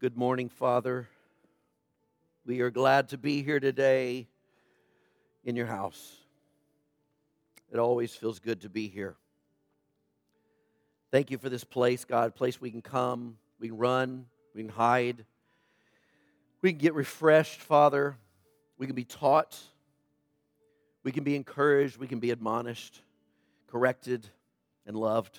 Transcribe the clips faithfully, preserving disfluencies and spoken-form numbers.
Good morning, Father. We are glad to be here today in your house. It always feels good to be here. Thank you for this place, God, a place we can come, we can run, we can hide. We can get refreshed, Father. We can be taught. We can be encouraged. We can be admonished, corrected, and loved.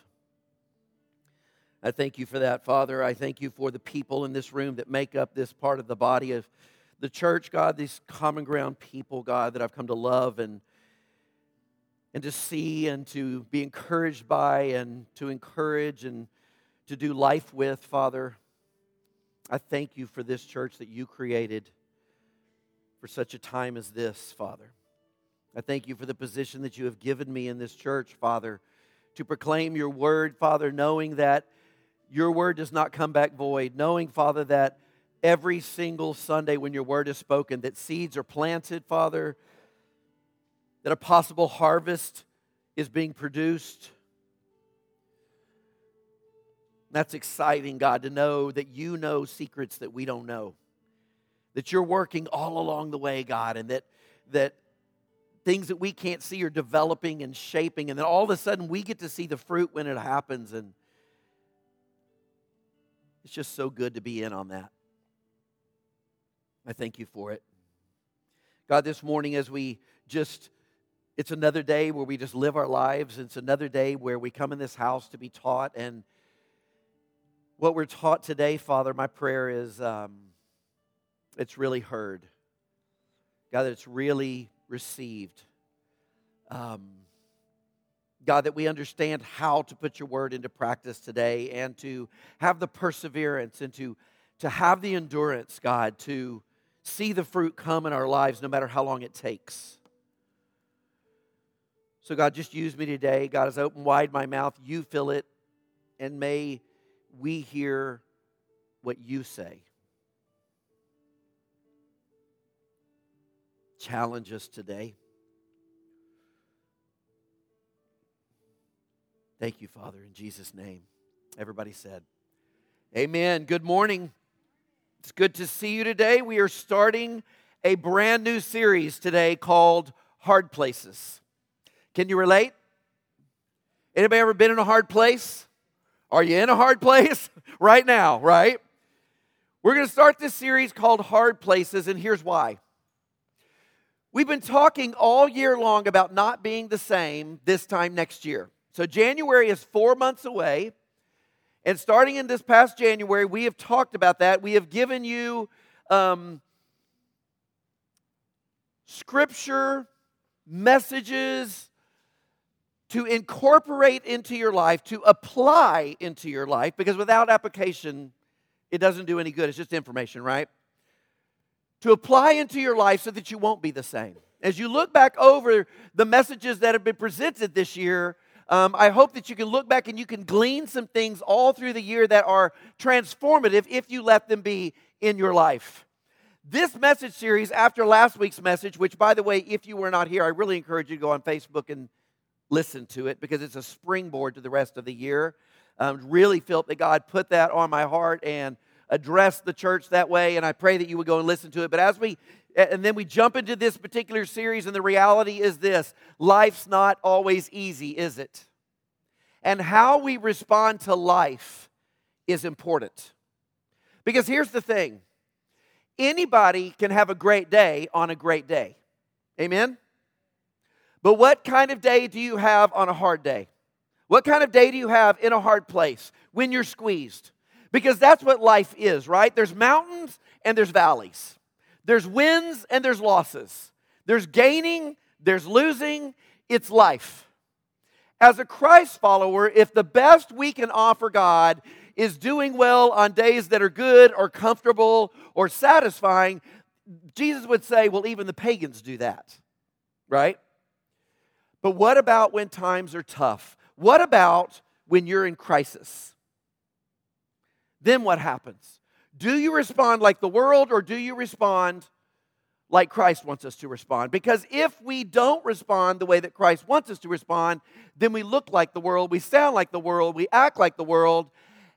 I thank you for that, Father. I thank you for the people in this room that make up this part of the body of the church, God, these common ground people, God, that I've come to love and, and to see and to be encouraged by and to encourage and to do life with, Father. I thank you for this church that you created for such a time as this, Father. I thank you for the position that you have given me in this church, Father, to proclaim your word, Father, knowing that your word does not come back void, knowing, Father, that every single Sunday when your word is spoken, that seeds are planted, Father, that a possible harvest is being produced. That's exciting, God, to know that you know secrets that we don't know, that you're working all along the way, God, and that that things that we can't see are developing and shaping, and then all of a sudden we get to see the fruit when it happens, and it's just so good to be in on that. I thank you for it. God, this morning as we just, it's another day where we just live our lives. It's another day where we come in this house to be taught. And what we're taught today, Father, my prayer is um, it's really heard. God, that it's really received. Um, God, that we understand how to put your word into practice today and to have the perseverance and to, to have the endurance, God, to see the fruit come in our lives no matter how long it takes. So, God, just use me today. God, as I open wide my mouth, you fill it, and may we hear what you say. Challenge us today. Thank you, Father, in Jesus' name. Everybody said, amen. Good morning. It's good to see you today. We are starting a brand new series today called Hard Places. Can you relate? Anybody ever been in a hard place? Are you in a hard place right now, right? We're going to start this series called Hard Places, and here's why. We've been talking all year long about not being the same this time next year. So January is four months away, and starting in this past January, we have talked about that. We have given you um, scripture, messages to incorporate into your life, to apply into your life, because without application, it doesn't do any good. It's just information, right? To apply into your life so that you won't be the same. As you look back over the messages that have been presented this year, Um, I hope that you can look back and you can glean some things all through the year that are transformative if you let them be in your life. This message series, after last week's message, which, by the way, if you were not here, I really encourage you to go on Facebook and listen to it because it's a springboard to the rest of the year. Um, really felt that God put that on my heart and addressed the church that way, and I pray that you would go and listen to it. But as we And then we jump into this particular series, and the reality is this: life's not always easy, is it? And how we respond to life is important. Because here's the thing. Anybody can have a great day on a great day. Amen? But what kind of day do you have on a hard day? What kind of day do you have in a hard place when you're squeezed? Because that's what life is, right? There's mountains and there's valleys. There's wins and there's losses. There's gaining, there's losing. It's life. As a Christ follower, if the best we can offer God is doing well on days that are good or comfortable or satisfying, Jesus would say, well, even the pagans do that, right? But what about when times are tough? What about when you're in crisis? Then what happens? Do you respond like the world, or do you respond like Christ wants us to respond? Because if we don't respond the way that Christ wants us to respond, then we look like the world, we sound like the world, we act like the world,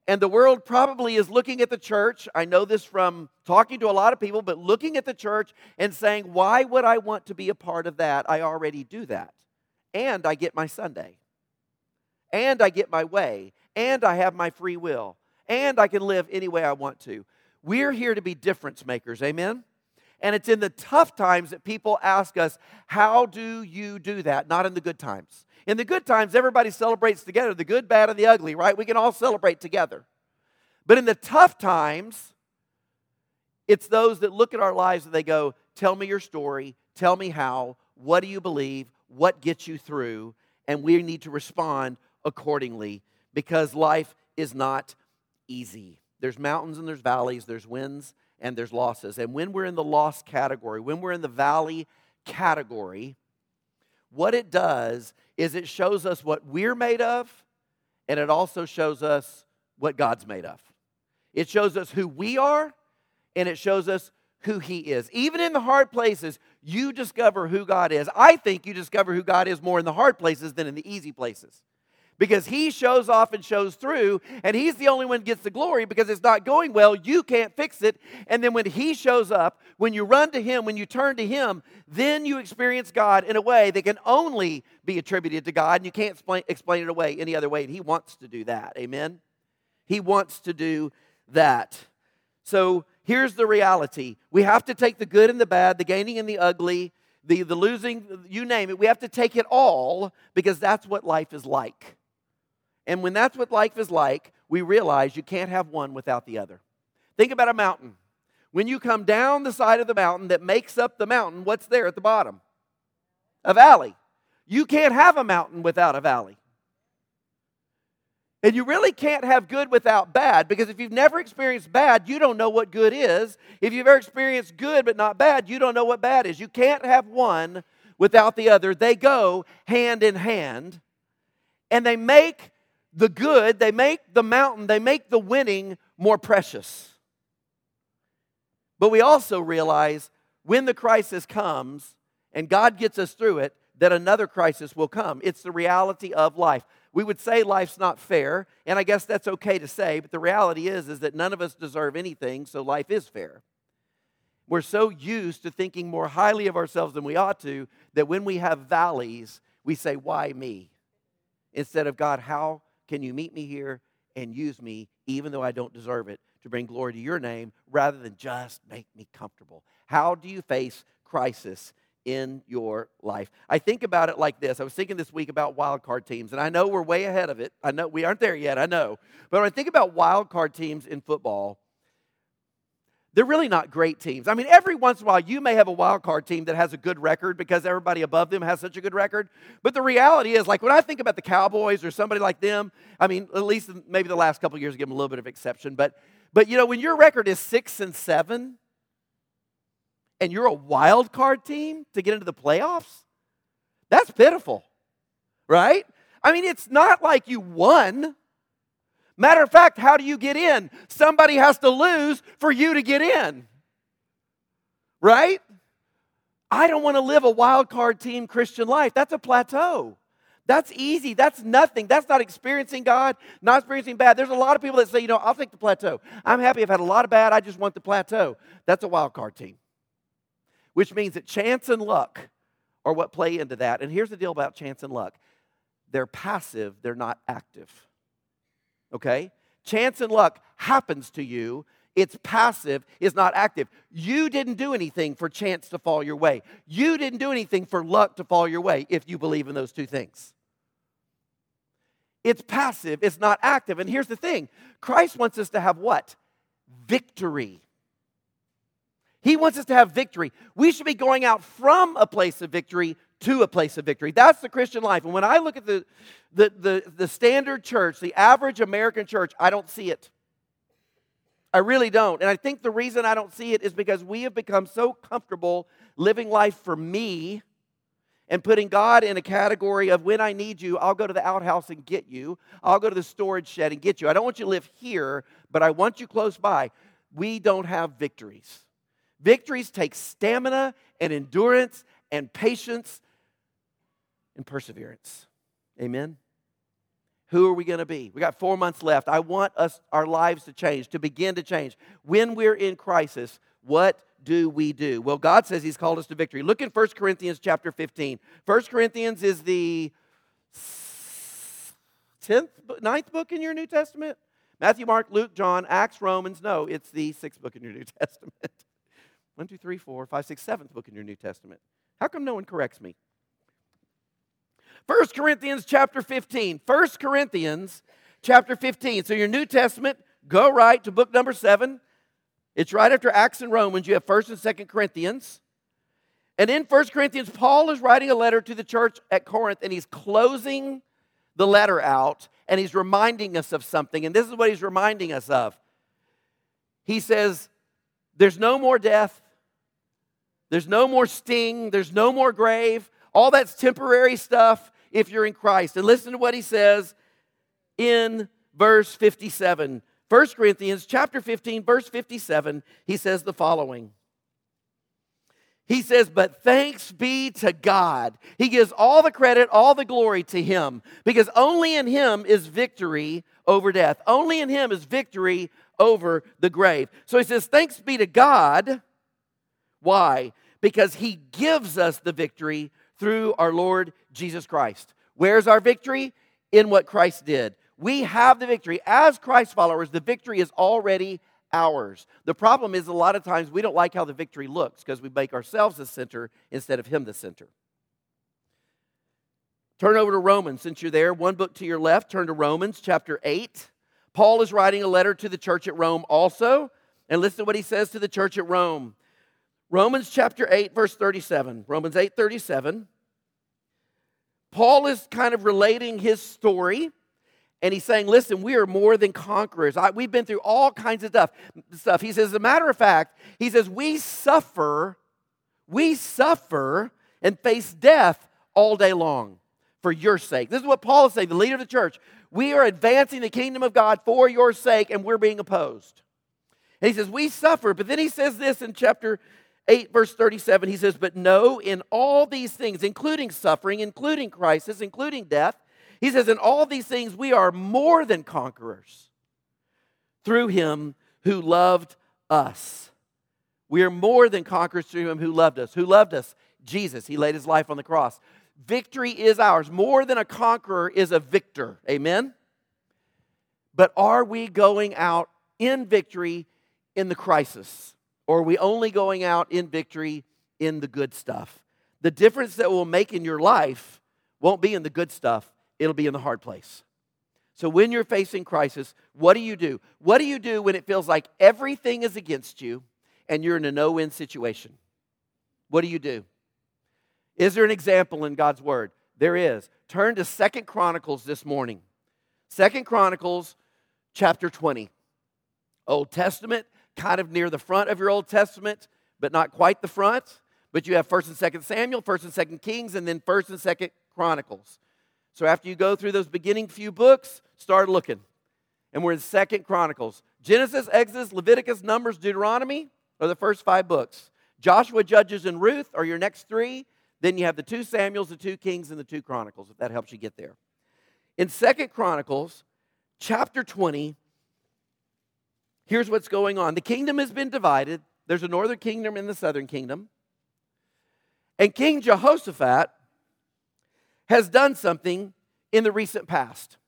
And the world probably is looking at the church. I know this from talking to a lot of people, but looking at the church and saying, why would I want to be a part of that? I already do that. And I get my Sunday. And I get my way. And I have my free will. And I can live any way I want to. We're here to be difference makers, amen? And it's in the tough times that people ask us, how do you do that? Not in the good times. In the good times, everybody celebrates together, the good, bad, and the ugly, right? We can all celebrate together. But in the tough times, it's those that look at our lives and they go, tell me your story, tell me how, what do you believe, what gets you through, and we need to respond accordingly because life is not easy. There's mountains and there's valleys, there's wins and there's losses. And when we're in the loss category, when we're in the valley category, what it does is it shows us what we're made of, and it also shows us what God's made of. It shows us who we are, and it shows us who He is. Even in the hard places, you discover who God is. I think you discover who God is more in the hard places than in the easy places. Because He shows off and shows through, and He's the only one who gets the glory because it's not going well. You can't fix it. And then when He shows up, when you run to Him, when you turn to Him, then you experience God in a way that can only be attributed to God, and you can't explain, explain it away any other way. And He wants to do that. Amen? He wants to do that. So here's the reality. We have to take the good and the bad, the gaining and the ugly, the, the losing, you name it. We have to take it all because that's what life is like. And when that's what life is like, we realize you can't have one without the other. Think about a mountain. When you come down the side of the mountain that makes up the mountain, what's there at the bottom? A valley. You can't have a mountain without a valley. And you really can't have good without bad, because if you've never experienced bad, you don't know what good is. If you've ever experienced good but not bad, you don't know what bad is. You can't have one without the other. They go hand in hand, and they make the good, they make the mountain, they make the winning more precious. But we also realize when the crisis comes and God gets us through it, that another crisis will come. It's the reality of life. We would say life's not fair, and I guess that's okay to say, but the reality is, is that none of us deserve anything, so life is fair. We're so used to thinking more highly of ourselves than we ought to, that when we have valleys, we say, why me? Instead of, God, how can you meet me here and use me, even though I don't deserve it, to bring glory to your name, rather than just make me comfortable? How do you face crisis in your life? I think about it like this. I was thinking this week about wild card teams, and I know we're way ahead of it. I know we aren't there yet, I know. But when I think about wild card teams in football, they're really not great teams. I mean, every once in a while, you may have a wild card team that has a good record because everybody above them has such a good record. But the reality is, like when I think about the Cowboys or somebody like them, I mean, at least maybe the last couple of years give them a little bit of exception. But, but you know, when your record is six and seven, and you're a wild card team to get into the playoffs, that's pitiful, right? I mean, it's not like you won. Matter of fact, how do you get in? Somebody has to lose for you to get in, right? I don't want to live a wild card team Christian life. That's a plateau. That's easy. That's nothing. That's not experiencing God, not experiencing bad. There's a lot of people that say, you know, I'll take the plateau. I'm happy I've had a lot of bad. I just want the plateau. That's a wild card team. Which means that chance and luck are what play into that. And here's the deal about chance and luck. They're passive, they're not active. Okay? Chance and luck happens to you. It's passive, it's not active. You didn't do anything for chance to fall your way. You didn't do anything for luck to fall your way, if you believe in those two things. It's passive, it's not active. And here's the thing. Christ wants us to have what? Victory. He wants us to have victory. We should be going out from a place of victory to a place of victory. That's the Christian life. And when I look at the, the, the, the standard church, the average American church, I don't see it. I really don't. And I think the reason I don't see it is because we have become so comfortable living life for me and putting God in a category of when I need you, I'll go to the outhouse and get you. I'll go to the storage shed and get you. I don't want you to live here, but I want you close by. We don't have victories. Victories take stamina and endurance and patience and perseverance. Amen? Who are we going to be? We got four months left. I want us, our lives to change, to begin to change. When we're in crisis, what do we do? Well, God says He's called us to victory. Look in First Corinthians chapter fifteen. First Corinthians is the tenth, ninth book in your New Testament? Matthew, Mark, Luke, John, Acts, Romans. No, it's the sixth book in your New Testament. One, two, three, four, five, six, seventh book in your New Testament. How come no one corrects me? First Corinthians chapter fifteen. First Corinthians chapter fifteen. So your New Testament, go right to book number seven. It's right after Acts and Romans. You have First and Second Corinthians. And in First Corinthians, Paul is writing a letter to the church at Corinth, and he's closing the letter out, and he's reminding us of something. And this is what he's reminding us of. He says, there's no more death. There's no more sting. There's no more grave. All that's temporary stuff if you're in Christ. And listen to what he says in verse fifty-seven. First Corinthians chapter fifteen, verse fifty-seven, he says the following. He says, but thanks be to God. He gives all the credit, all the glory to Him, because only in Him is victory over death. Only in Him is victory over the grave. So he says, thanks be to God. Why? Because He gives us the victory through our Lord Jesus Christ. Where's our victory? In what Christ did. We have the victory. As Christ followers, the victory is already ours. The problem is a lot of times we don't like how the victory looks because we make ourselves the center instead of Him the center. Turn over to Romans. Since you're there, one book to your left, turn to Romans chapter eight. Paul is writing a letter to the church at Rome also. And listen to what he says to the church at Rome. Romans chapter eight, verse thirty-seven. Romans eight, thirty-seven. Paul is kind of relating his story. And he's saying, listen, we are more than conquerors. I, we've been through all kinds of stuff, stuff. He says, as a matter of fact, he says, we suffer, we suffer and face death all day long for your sake. This is what Paul is saying, the leader of the church. We are advancing the kingdom of God for your sake, and we're being opposed. And he says, we suffer. But then he says this in chapter eight, verse thirty-seven. He says, but no, in all these things, including suffering, including crisis, including death, he says, in all these things, we are more than conquerors through Him who loved us. We are more than conquerors through Him who loved us. Who loved us? Jesus. He laid His life on the cross. Victory is ours. More than a conqueror is a victor. Amen? But are we going out in victory in the crisis? Or are we only going out in victory in the good stuff? The difference that will make in your life won't be in the good stuff. It'll be in the hard place. So when you're facing crisis, what do you do? What do you do when it feels like everything is against you and you're in a no-win situation? What do you do? Is there an example in God's Word? There is. Turn to Second Chronicles this morning. Second Chronicles chapter twenty. Old Testament, kind of near the front of your Old Testament, but not quite the front. But you have First and Second Samuel, First and Second Kings, and then First and Second Chronicles. So after you go through those beginning few books, start looking. And we're in Second Chronicles. Genesis, Exodus, Leviticus, Numbers, Deuteronomy are the first five books. Joshua, Judges, and Ruth are your next three. Then you have the two Samuels, the two Kings, and the two Chronicles, if that helps you get there. In Second Chronicles, chapter twenty, here's what's going on. The kingdom has been divided. There's a northern kingdom and the southern kingdom. And King Jehoshaphat has done something in the recent past.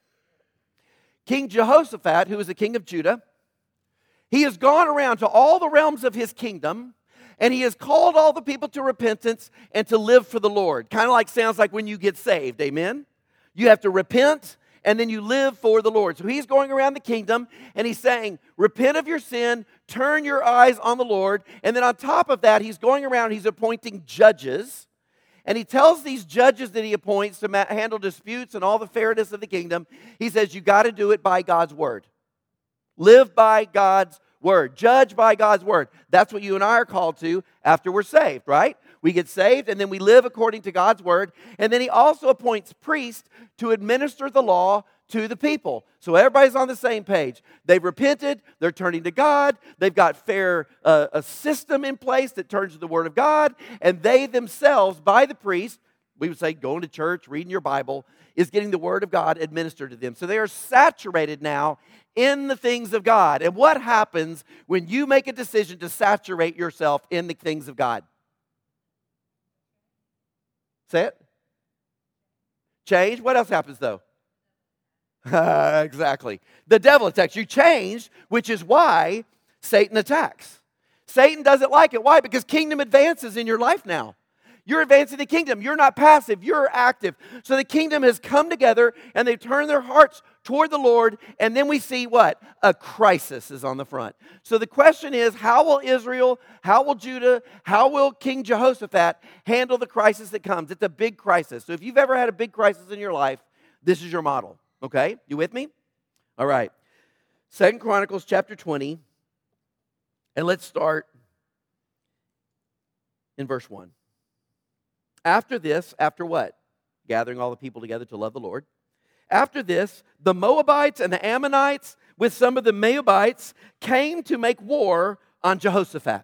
King Jehoshaphat, who is the king of Judah, he has gone around to all the realms of his kingdom, and he has called all the people to repentance and to live for the Lord. Kind of like sounds like when you get saved, amen? You have to repent, and then you live for the Lord. So he's going around the kingdom, and he's saying, repent of your sin, turn your eyes on the Lord, and then on top of that, he's going around, he's appointing judges. And he tells these judges that he appoints to ma- handle disputes and all the fairness of the kingdom, he says, you got to do it by God's word. Live by God's word. Judge by God's word. That's what you and I are called to after we're saved, right? We get saved and then we live according to God's word. And then he also appoints priests to administer the law to the people. So everybody's on the same page. They've repented. They're turning to God. They've got fair uh, a system in place that turns to the word of God. And they themselves, by the priest, we would say going to church, reading your Bible, is getting the Word of God administered to them. So they are saturated now in the things of God. And what happens when you make a decision to saturate yourself in the things of God? Say it. Change. What else happens though? Exactly. The devil attacks. You change, which is why Satan attacks. Satan doesn't like it. Why? Because kingdom advances in your life now. You're advancing the kingdom. You're not passive. You're active. So the kingdom has come together and they've turned their hearts toward the Lord. And then we see what? A crisis is on the front. So the question is, how will Israel, how will Judah, how will King Jehoshaphat handle the crisis that comes? It's a big crisis. So if you've ever had a big crisis in your life, this is your model. Okay? You with me? All right. Second Chronicles chapter twenty. And let's start in verse one. After this, after what? Gathering all the people together to love the Lord. After this, the Moabites and the Ammonites with some of the Moabites came to make war on Jehoshaphat.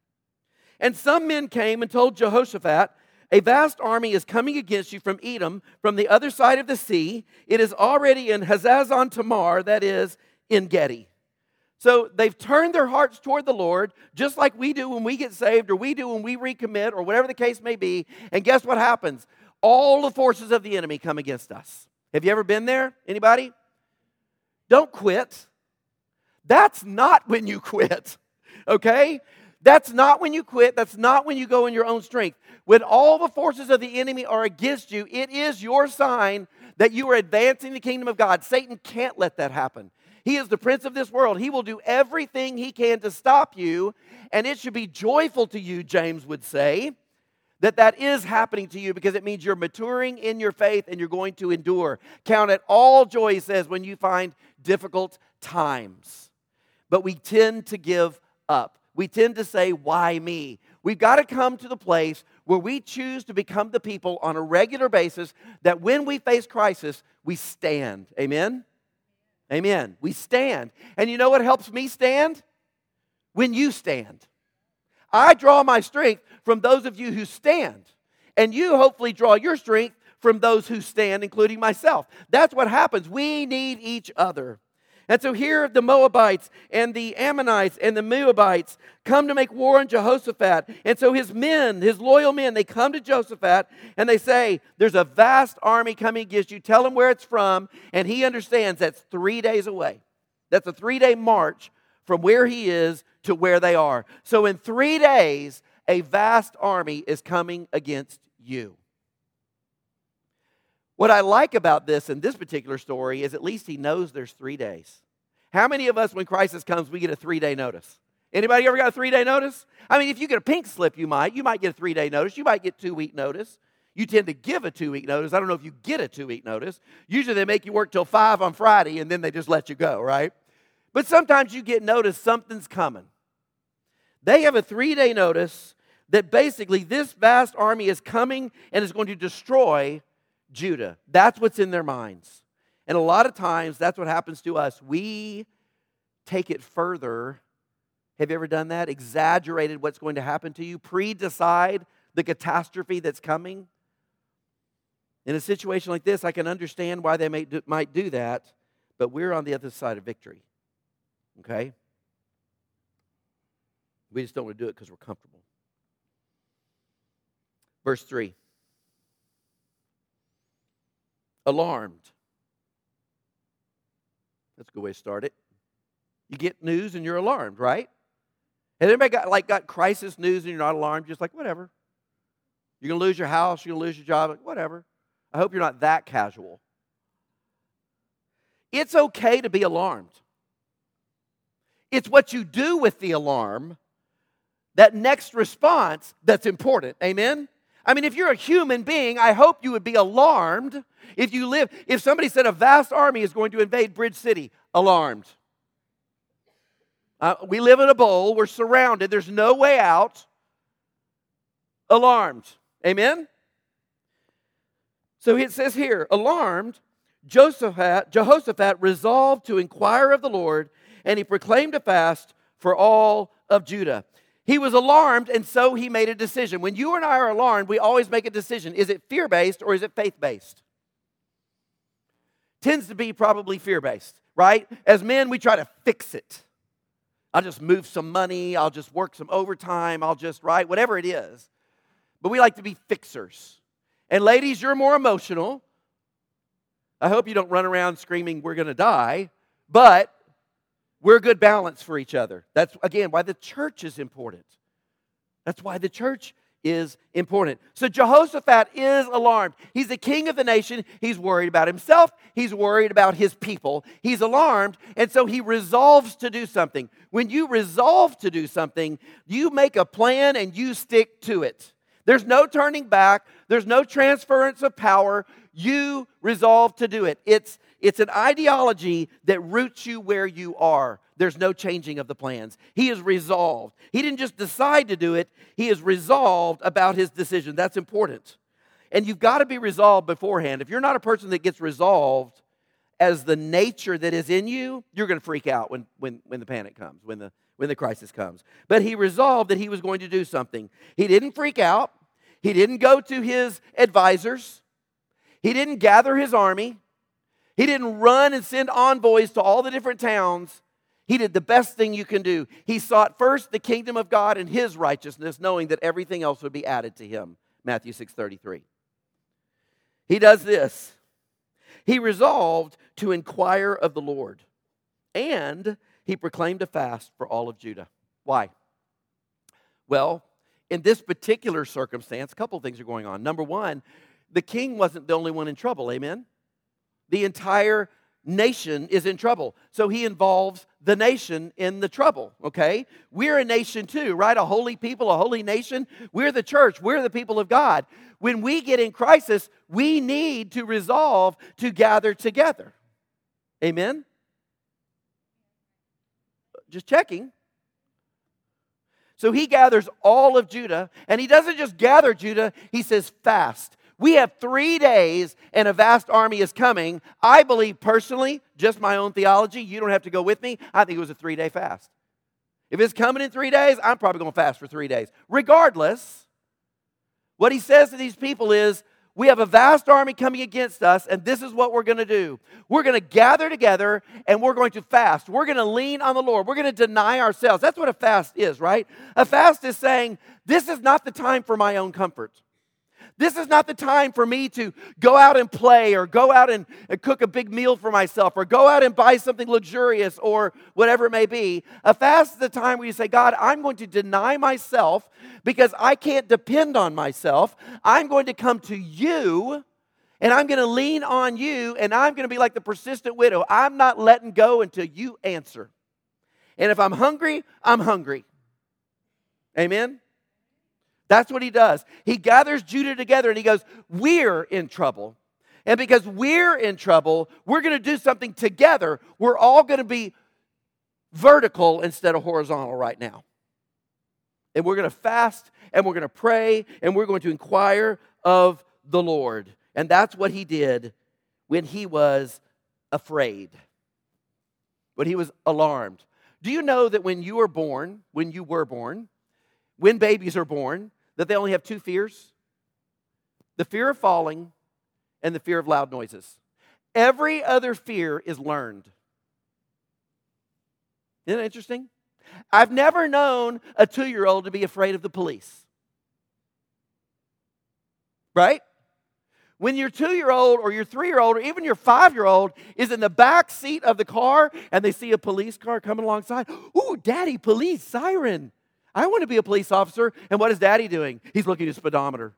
And some men came and told Jehoshaphat, a vast army is coming against you from Edom, from the other side of the sea. It is already in Hazazon Tamar, that is, En Gedi. So they've turned their hearts toward the Lord, just like we do when we get saved, or we do when we recommit, or whatever the case may be. And guess what happens? All the forces of the enemy come against us. Have you ever been there? Anybody? Don't quit. That's not when you quit, okay? That's not when you quit. That's not when you go in your own strength. When all the forces of the enemy are against you, it is your sign that you are advancing the kingdom of God. Satan can't let that happen. He is the prince of this world. He will do everything he can to stop you, and it should be joyful to you, James would say, that that is happening to you because it means you're maturing in your faith and you're going to endure. Count it all joy, he says, when you find difficult times. But we tend to give up. We tend to say, why me? We've got to come to the place where we choose to become the people on a regular basis that when we face crisis, we stand. Amen? Amen. We stand. And you know what helps me stand? When you stand. I draw my strength from those of you who stand. And you hopefully draw your strength from those who stand, including myself. That's what happens. We need each other. And so here the Moabites and the Ammonites and the Moabites come to make war on Jehoshaphat. And so his men, his loyal men, they come to Jehoshaphat and they say, there's a vast army coming against you. Tell him where it's from. And he understands that's three days away. That's a three-day march from where he is to where they are. So in three days, a vast army is coming against you. What I like about this in this particular story is at least he knows there's three days. How many of us, when crisis comes, we get a three-day notice? Anybody ever got a three-day notice? I mean, if you get a pink slip, you might. You might get a three-day notice. You might get two-week notice. You tend to give a two-week notice. I don't know if you get a two-week notice. Usually they make you work till five on Friday, and then they just let you go, right? But sometimes you get notice something's coming. They have a three-day notice that basically this vast army is coming and is going to destroy Judah. That's what's in their minds. And a lot of times, that's what happens to us. We take it further. Have you ever done that? Exaggerated what's going to happen to you. Pre-decide the catastrophe that's coming. In a situation like this, I can understand why they may do, might do that, but we're on the other side of victory. Okay? We just don't want to do it because we're comfortable. Verse three. Alarmed. That's a good way to start it. You get news and you're alarmed, right? Has anybody got like got crisis news and you're not alarmed? Just like, whatever. You're going to lose your house, you're going to lose your job, like, whatever. I hope you're not that casual. It's okay to be alarmed. It's what you do with the alarm, that next response, that's important. Amen? I mean, if you're a human being, I hope you would be alarmed if you live. If somebody said a vast army is going to invade Bridge City, alarmed. Uh, we live in a bowl. We're surrounded. There's no way out. Alarmed. Amen? So it says here, alarmed, Jehoshaphat, Jehoshaphat resolved to inquire of the Lord, and he proclaimed a fast for all of Judah. He was alarmed, and so he made a decision. When you and I are alarmed, we always make a decision. Is it fear-based or is it faith-based? Tends to be probably fear-based, right? As men, we try to fix it. I'll just move some money. I'll just work some overtime. I'll just, right? Whatever it is. But we like to be fixers. And ladies, you're more emotional. I hope you don't run around screaming, we're going to die. But we're a good balance for each other. That's, again, why the church is important. That's why the church is important. So Jehoshaphat is alarmed. He's the king of the nation. He's worried about himself. He's worried about his people. He's alarmed, and so he resolves to do something. When you resolve to do something, you make a plan and you stick to it. There's no turning back. There's no transference of power. You resolve to do it. It's, it's an ideology that roots you where you are. There's no changing of the plans. He is resolved. He didn't just decide to do it. He is resolved about his decision. That's important. And you've got to be resolved beforehand. If you're not a person that gets resolved as the nature that is in you, you're going to freak out when, when, when the panic comes, when the, when the crisis comes. But he resolved that he was going to do something. He didn't freak out. He didn't go to his advisors. He didn't gather his army. He didn't run and send envoys to all the different towns. He did the best thing you can do. He sought first the kingdom of God and his righteousness, knowing that everything else would be added to him. Matthew six thirty-three. He does this. He resolved to inquire of the Lord. And he proclaimed a fast for all of Judah. Why? Well, in this particular circumstance, a couple of things are going on. Number one, the king wasn't the only one in trouble. Amen? The entire nation is in trouble. So he involves the nation in the trouble, okay? We're a nation too, right? A holy people, a holy nation. We're the church. We're the people of God. When we get in crisis, we need to resolve to gather together. Amen? Just checking. So he gathers all of Judah, and he doesn't just gather Judah, he says fast. We have three days and a vast army is coming. I believe personally, just my own theology, you don't have to go with me, I think it was a three-day fast. If it's coming in three days, I'm probably going to fast for three days. Regardless, what he says to these people is, we have a vast army coming against us, and this is what we're going to do. We're going to gather together, and we're going to fast. We're going to lean on the Lord. We're going to deny ourselves. That's what a fast is, right? A fast is saying, this is not the time for my own comfort. This is not the time for me to go out and play or go out and, and cook a big meal for myself or go out and buy something luxurious or whatever it may be. A fast is the time where you say, God, I'm going to deny myself because I can't depend on myself. I'm going to come to you and I'm going to lean on you and I'm going to be like the persistent widow. I'm not letting go until you answer. And if I'm hungry, I'm hungry. Amen? That's what he does. He gathers Judah together and he goes, we're in trouble. And because we're in trouble, we're going to do something together. We're all going to be vertical instead of horizontal right now. And we're going to fast and we're going to pray and we're going to inquire of the Lord. And that's what he did when he was afraid, when he was alarmed. Do you know that when you were born, when you were born, when babies are born, that they only have two fears? The fear of falling and the fear of loud noises. Every other fear is learned. Isn't that interesting? I've never known a two-year-old to be afraid of the police. Right? When your two-year-old or your three-year-old or even your five-year-old is in the back seat of the car and they see a police car coming alongside, ooh, daddy, police, siren. I want to be a police officer. And what is daddy doing? He's looking at his speedometer.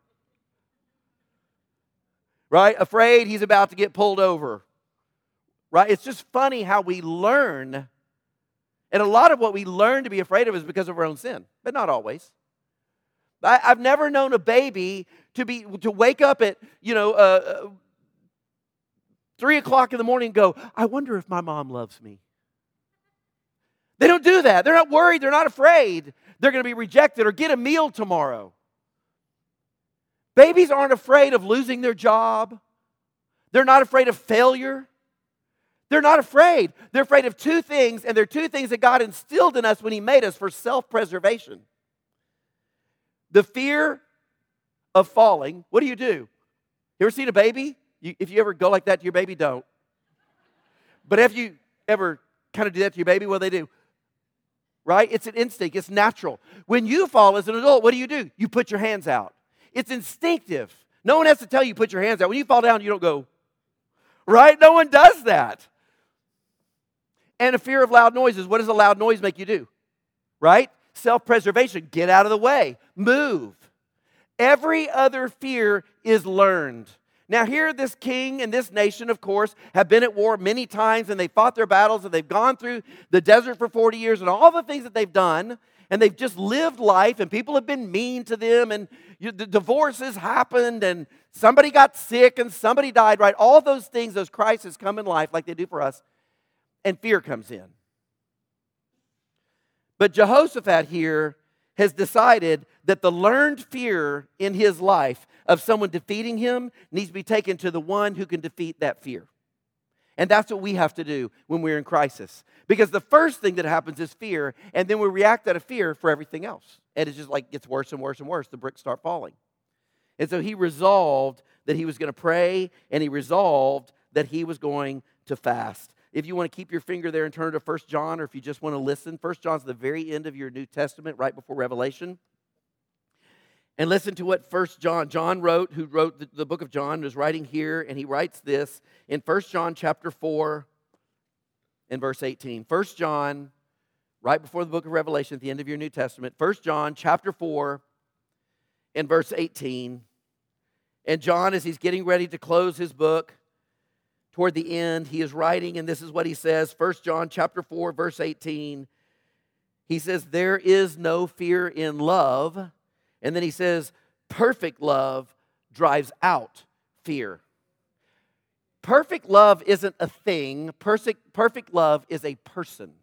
Right? Afraid he's about to get pulled over. Right? It's just funny how we learn. And a lot of what we learn to be afraid of is because of our own sin. But not always. I, I've never known a baby to be to wake up at, you know, uh, uh, three o'clock in the morning and go, I wonder if my mom loves me. They don't do that. They're not worried. They're not afraid they're going to be rejected or get a meal tomorrow. Babies aren't afraid of losing their job. They're not afraid of failure. They're not afraid. They're afraid of two things, and they're two things that God instilled in us when He made us for self-preservation. The fear of falling, what do you do? You ever seen a baby? You, if you ever go like that to your baby, don't. But if you ever kind of do that to your baby, what do they do? Right? It's an instinct. It's natural. When you fall as an adult, what do you do? You put your hands out. It's instinctive. No one has to tell you put your hands out. When you fall down, you don't go, right? No one does that. And a fear of loud noises. What does a loud noise make you do? Right? Self-preservation. Get out of the way. Move. Every other fear is learned. Now here this king and this nation, of course, have been at war many times, and they fought their battles, and they've gone through the desert for forty years, and all the things that they've done, and they've just lived life, and people have been mean to them, and you, the divorces happened, and somebody got sick, and somebody died, right? All those things, those crises come in life like they do for us, and fear comes in. But Jehoshaphat here has decided that the learned fear in his life of someone defeating him needs to be taken to the one who can defeat that fear. And that's what we have to do when we're in crisis. Because the first thing that happens is fear, and then we react out of fear for everything else. And it just like gets worse and worse and worse. The bricks start falling. And so he resolved that he was going to pray, and he resolved that he was going to fast. If you want to keep your finger there and turn to First John, or if you just want to listen, First John's the very end of your New Testament, right before Revelation. And listen to what First John, John wrote, who wrote the, the book of John, is writing here, and he writes this in First John chapter four and verse eighteen. First John, right before the book of Revelation, at the end of your New Testament, First John chapter four and verse eighteen. And John, as he's getting ready to close his book, toward the end, he is writing, and this is what he says, First John chapter four, verse eighteen. He says, there is no fear in love. And then he says, perfect love drives out fear. Perfect love isn't a thing. Perfect, perfect love is a person.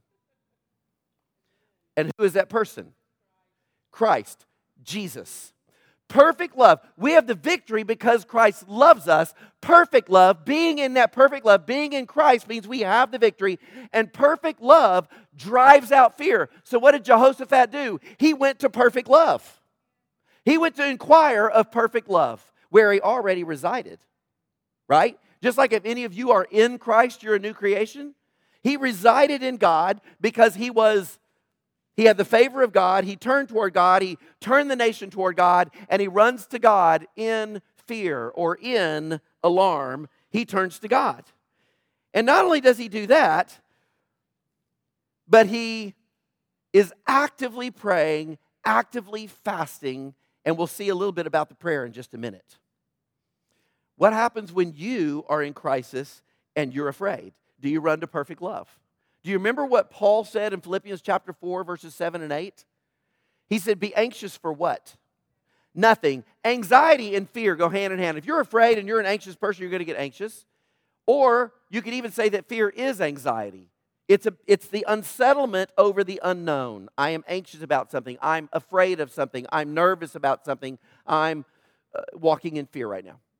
And who is that person? Christ, Jesus. Perfect love. We have the victory because Christ loves us. Perfect love, being in that perfect love, being in Christ means we have the victory. And perfect love drives out fear. So what did Jehoshaphat do? He went to perfect love. He went to inquire of perfect love, where he already resided. Right? Just like if any of you are in Christ, you're a new creation. He resided in God because he was He had the favor of God. He turned toward God. He turned the nation toward God. And he runs to God in fear or in alarm. He turns to God. And not only does he do that, but he is actively praying, actively fasting. And we'll see a little bit about the prayer in just a minute. What happens when you are in crisis and you're afraid? Do you run to perfect love? Do you remember what Paul said in Philippians chapter four, verses seven and eight? He said, be anxious for what? Nothing. Anxiety and fear go hand in hand. If you're afraid and you're an anxious person, you're going to get anxious. Or you could even say that fear is anxiety. It's, a, it's the unsettlement over the unknown. I am anxious about something. I'm afraid of something. I'm nervous about something. I'm uh, walking in fear right now.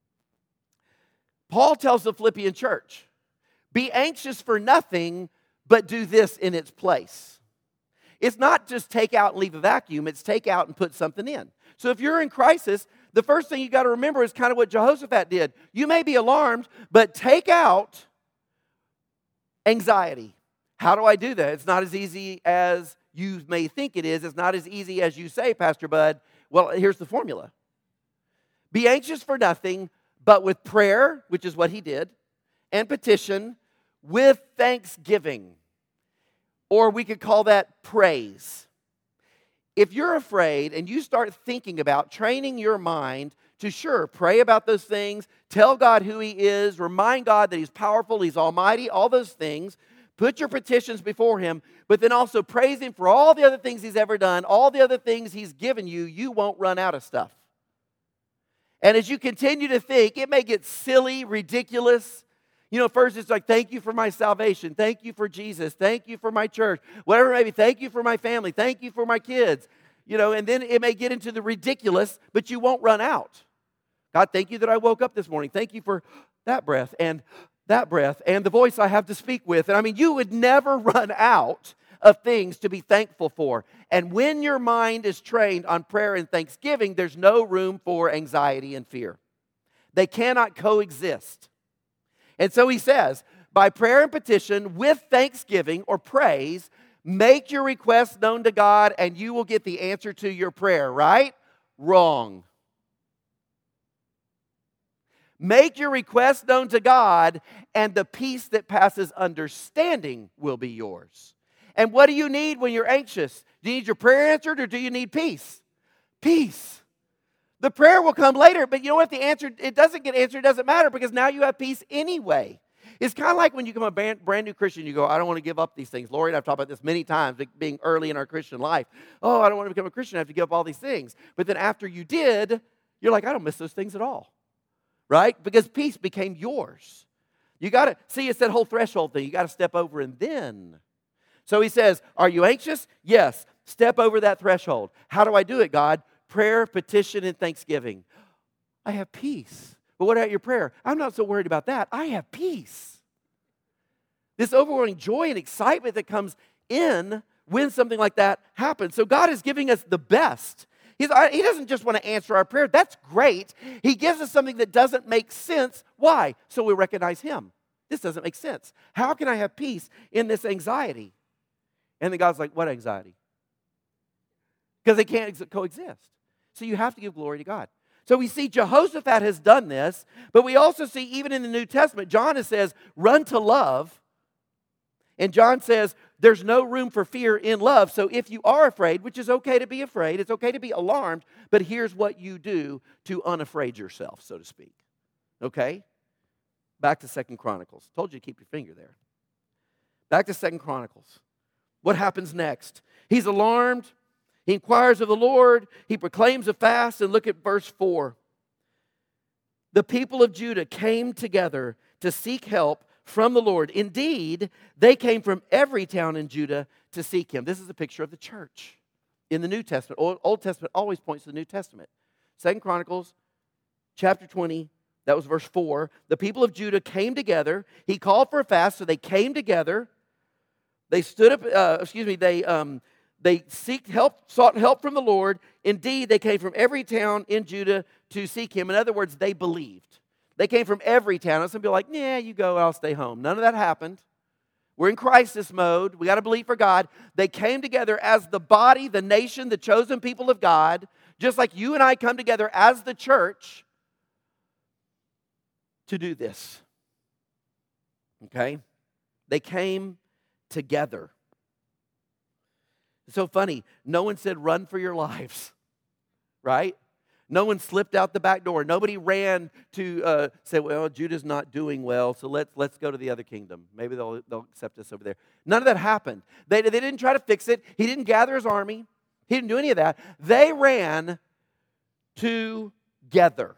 Paul tells the Philippian church, be anxious for nothing, but do this in its place. It's not just take out and leave a vacuum. It's take out and put something in. So if you're in crisis, the first thing you got to remember is kind of what Jehoshaphat did. You may be alarmed, but take out anxiety. How do I do that? It's not as easy as you may think it is. It's not as easy as you say, Pastor Bud. Well, here's the formula. Be anxious for nothing, but with prayer, which is what he did, and petition, with thanksgiving. Or we could call that praise. If you're afraid and you start thinking about training your mind to, sure, pray about those things, tell God who he is, remind God that he's powerful, he's almighty, all those things, put your petitions before him, but then also praise him for all the other things he's ever done, all the other things he's given you, you won't run out of stuff. And as you continue to think, it may get silly, ridiculous. You know, first it's like, thank you for my salvation. Thank you for Jesus. Thank you for my church. Whatever it may be, thank you for my family. Thank you for my kids. You know, and then it may get into the ridiculous, but you won't run out. God, thank you that I woke up this morning. Thank you for that breath and that breath and the voice I have to speak with. And I mean, you would never run out of things to be thankful for. And when your mind is trained on prayer and thanksgiving, there's no room for anxiety and fear. They cannot coexist. And so he says, by prayer and petition with thanksgiving or praise, make your requests known to God and you will get the answer to your prayer, right? Wrong. Make your requests known to God and the peace that passes understanding will be yours. And what do you need when you're anxious? Do you need your prayer answered or do you need peace? Peace. The prayer will come later, but you know what? The answer, it doesn't get answered, it doesn't matter because now you have peace anyway. It's kind of like when you become a brand, brand new Christian, you go, I don't want to give up these things. Lori and I've talked about this many times, being early in our Christian life. Oh, I don't want to become a Christian, I have to give up all these things. But then after you did, you're like, I don't miss those things at all. Right? Because peace became yours. You got to, see, it's that whole threshold thing. You got to step over and then. So he says, are you anxious? Yes. Step over that threshold. How do I do it, God? Prayer, petition, and thanksgiving. I have peace. But what about your prayer? I'm not so worried about that. I have peace. This overwhelming joy and excitement that comes in when something like that happens. So God is giving us the best. He's, he doesn't just want to answer our prayer. That's great. He gives us something that doesn't make sense. Why? So we recognize Him. This doesn't make sense. How can I have peace in this anxiety? And then God's like, what anxiety? Because they can't ex- coexist. So you have to give glory to God. So we see Jehoshaphat has done this, but we also see even in the New Testament, John says, run to love. And John says, there's no room for fear in love. So if you are afraid, which is okay to be afraid, it's okay to be alarmed, but here's what you do to unafraid yourself, so to speak. Okay? Back to Second Chronicles. Told you to keep your finger there. Back to Second Chronicles. What happens next? He's alarmed. He inquires of the Lord. He proclaims a fast. And look at verse four. The people of Judah came together to seek help from the Lord. Indeed, they came from every town in Judah to seek Him. This is a picture of the church in the New Testament. Old, Old Testament always points to the New Testament. Second Chronicles, chapter twenty, that was verse four. The people of Judah came together. He called for a fast, so they came together. They stood up, uh, excuse me, they um, they seeked help, sought help from the Lord. Indeed, they came from every town in Judah to seek Him. In other words, they believed. They came from every town. And some people are like, yeah, you go, I'll stay home. None of that happened. We're in crisis mode. We got to believe for God. They came together as the body, the nation, the chosen people of God, just like you and I come together as the church to do this. Okay? They came together. It's so funny. No one said run for your lives, right? No one slipped out the back door. Nobody ran to uh, say, well, Judah's not doing well, so let's let's go to the other kingdom. Maybe they'll, they'll accept us over there. None of that happened. They, they didn't try to fix it. He didn't gather his army. He didn't do any of that. They ran together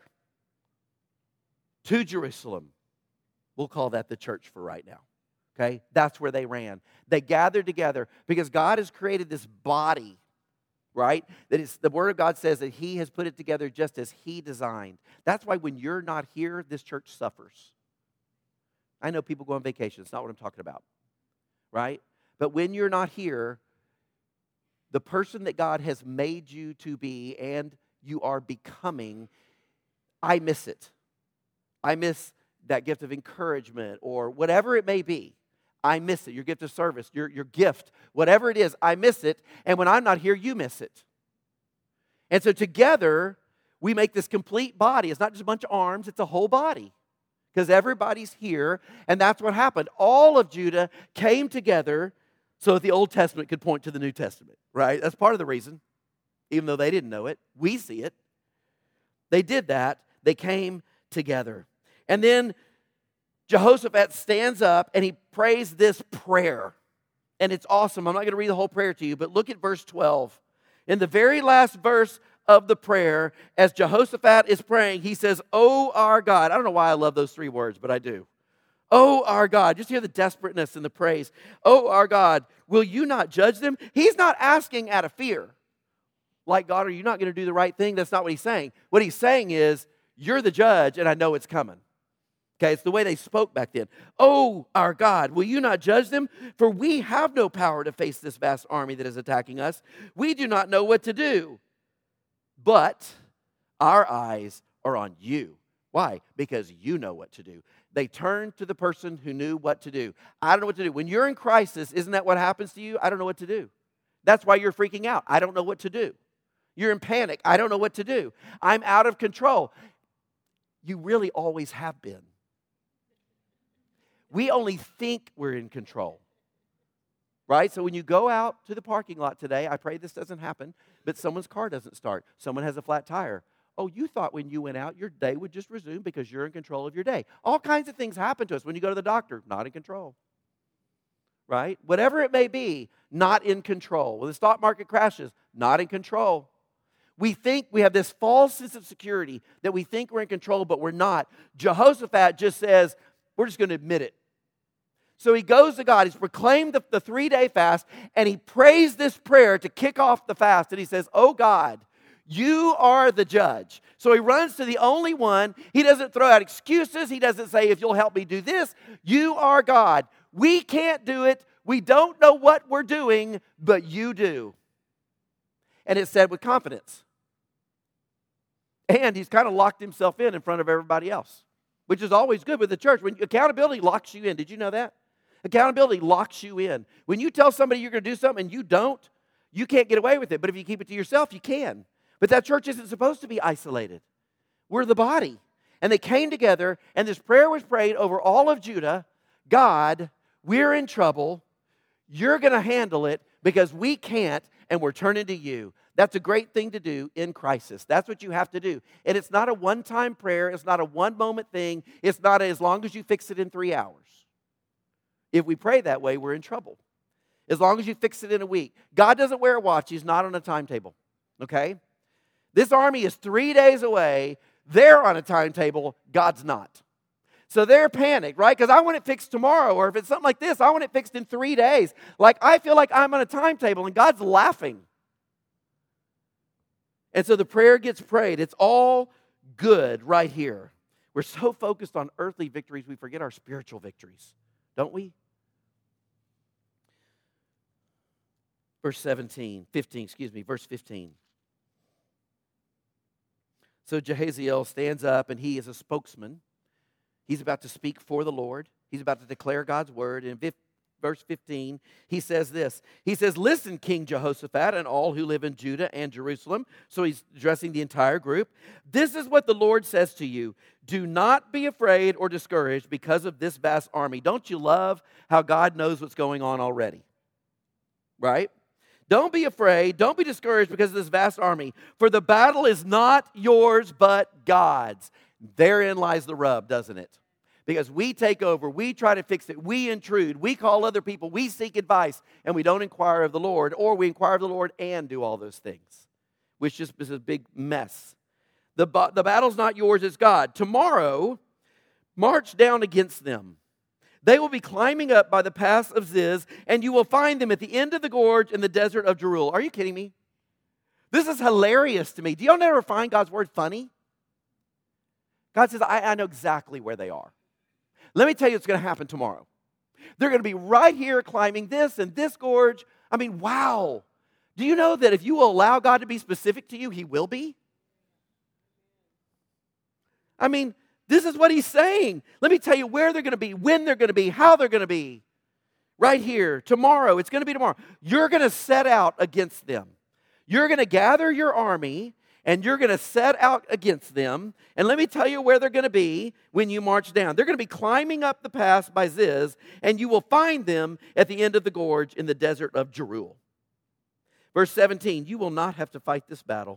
to Jerusalem. We'll call that the church for right now. Okay? That's where they ran. They gathered together because God has created this body, right? That is, the Word of God says that He has put it together just as He designed. That's why when you're not here, this church suffers. I know people go on vacation. It's not what I'm talking about, right? But when you're not here, the person that God has made you to be and you are becoming, I miss it. I miss that gift of encouragement or whatever it may be. I miss it. Your gift of service, your, your gift, whatever it is, I miss it. And when I'm not here, you miss it. And so together, we make this complete body. It's not just a bunch of arms, it's a whole body. Because everybody's here, and that's what happened. All of Judah came together so that the Old Testament could point to the New Testament, right? That's part of the reason. Even though they didn't know it, we see it. They did that. They came together. And then Jehoshaphat stands up and he prays this prayer. And it's awesome. I'm not going to read the whole prayer to you, but look at verse twelve. In the very last verse of the prayer, as Jehoshaphat is praying, he says, "Oh, our God." I don't know why I love those three words, but I do. "Oh, our God." Just hear the desperateness in the praise. "Oh, our God, will you not judge them?" He's not asking out of fear. Like, God, are you not going to do the right thing? That's not what he's saying. What he's saying is, you're the judge and I know it's coming. Okay, it's the way they spoke back then. Oh, our God, will you not judge them? For we have no power to face this vast army that is attacking us. We do not know what to do. But our eyes are on you. Why? Because you know what to do. They turned to the person who knew what to do. I don't know what to do. When you're in crisis, isn't that what happens to you? I don't know what to do. That's why you're freaking out. I don't know what to do. You're in panic. I don't know what to do. I'm out of control. You really always have been. We only think we're in control, right? So when you go out to the parking lot today, I pray this doesn't happen, but someone's car doesn't start. Someone has a flat tire. Oh, you thought when you went out, your day would just resume because you're in control of your day. All kinds of things happen to us. When you go to the doctor, not in control, right? Whatever it may be, not in control. When the stock market crashes, not in control. We think we have this false sense of security that we think we're in control, but we're not. Jehoshaphat just says, we're just going to admit it. So he goes to God, he's proclaimed the, the three-day fast, and he prays this prayer to kick off the fast. And he says, oh God, you are the judge. So he runs to the only one. He doesn't throw out excuses. He doesn't say, if you'll help me do this, you are God. We can't do it. We don't know what we're doing, but you do. And it's said with confidence. And he's kind of locked himself in in front of everybody else, which is always good with the church. When accountability locks you in. Did you know that? Accountability locks you in. When you tell somebody you're going to do something and you don't, you can't get away with it. But if you keep it to yourself, you can. But that church isn't supposed to be isolated. We're the body. And they came together, and this prayer was prayed over all of Judah. God, we're in trouble. You're going to handle it because we can't, and we're turning to you. That's a great thing to do in crisis. That's what you have to do. And it's not a one-time prayer. It's not a one-moment thing. It's not a, as long as you fix it in three hours. If we pray that way, we're in trouble. As long as you fix it in a week. God doesn't wear a watch. He's not on a timetable. Okay? This army is three days away. They're on a timetable. God's not. So they're panicked, right? Because I want it fixed tomorrow. Or if it's something like this, I want it fixed in three days. Like, I feel like I'm on a timetable, and God's laughing. And so the prayer gets prayed. It's all good right here. We're so focused on earthly victories, we forget our spiritual victories, don't we? Verse seventeen, fifteen, excuse me, verse fifteen. So Jehaziel stands up, and he is a spokesman. He's about to speak for the Lord. He's about to declare God's word. And in verse fifteen, he says this. He says, listen, King Jehoshaphat, and all who live in Judah and Jerusalem. So he's addressing the entire group. This is what the Lord says to you. Do not be afraid or discouraged because of this vast army. Don't you love how God knows what's going on already? Right? Don't be afraid. Don't be discouraged because of this vast army. For the battle is not yours, but God's. Therein lies the rub, doesn't it? Because we take over, we try to fix it, we intrude, we call other people, we seek advice, and we don't inquire of the Lord, or we inquire of the Lord and do all those things, which just is a big mess. The, the battle's not yours, it's God. Tomorrow, march down against them. They will be climbing up by the pass of Ziz, and you will find them at the end of the gorge in the desert of Jeruel. Are you kidding me? This is hilarious to me. Do y'all never find God's word funny? God says, I, I know exactly where they are. Let me tell you what's going to happen tomorrow. They're going to be right here climbing this and this gorge. I mean, wow. Do you know that if you will allow God to be specific to you, He will be? I mean, this is what He's saying. Let me tell you where they're going to be, when they're going to be, how they're going to be. Right here, tomorrow. It's going to be tomorrow. You're going to set out against them. You're going to gather your army, and you're going to set out against them. And let me tell you where they're going to be when you march down. They're going to be climbing up the pass by Ziz, and you will find them at the end of the gorge in the desert of Jeruel. Verse seventeen, you will not have to fight this battle.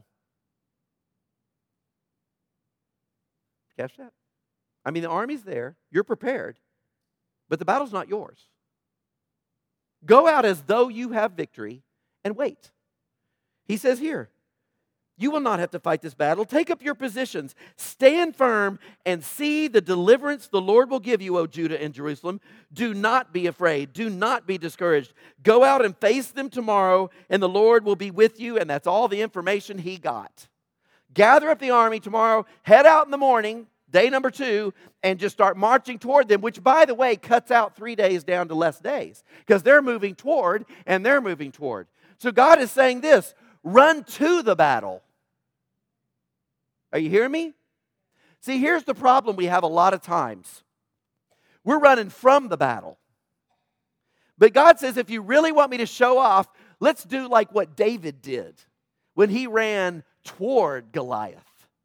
Catch that? I mean, the army's there. You're prepared. But the battle's not yours. Go out as though you have victory and wait. He says here, you will not have to fight this battle. Take up your positions. Stand firm and see the deliverance the Lord will give you, O Judah and Jerusalem. Do not be afraid. Do not be discouraged. Go out and face them tomorrow, and the Lord will be with you. And that's all the information he got. Gather up the army tomorrow. Head out in the morning. day number two, and just start marching toward them, which, by the way, cuts out three days down to less days because they're moving toward and they're moving toward. So God is saying this, run to the battle. Are you hearing me? See, here's the problem we have a lot of times. We're running from the battle. But God says, if you really want me to show off, let's do like what David did when he ran toward Goliath.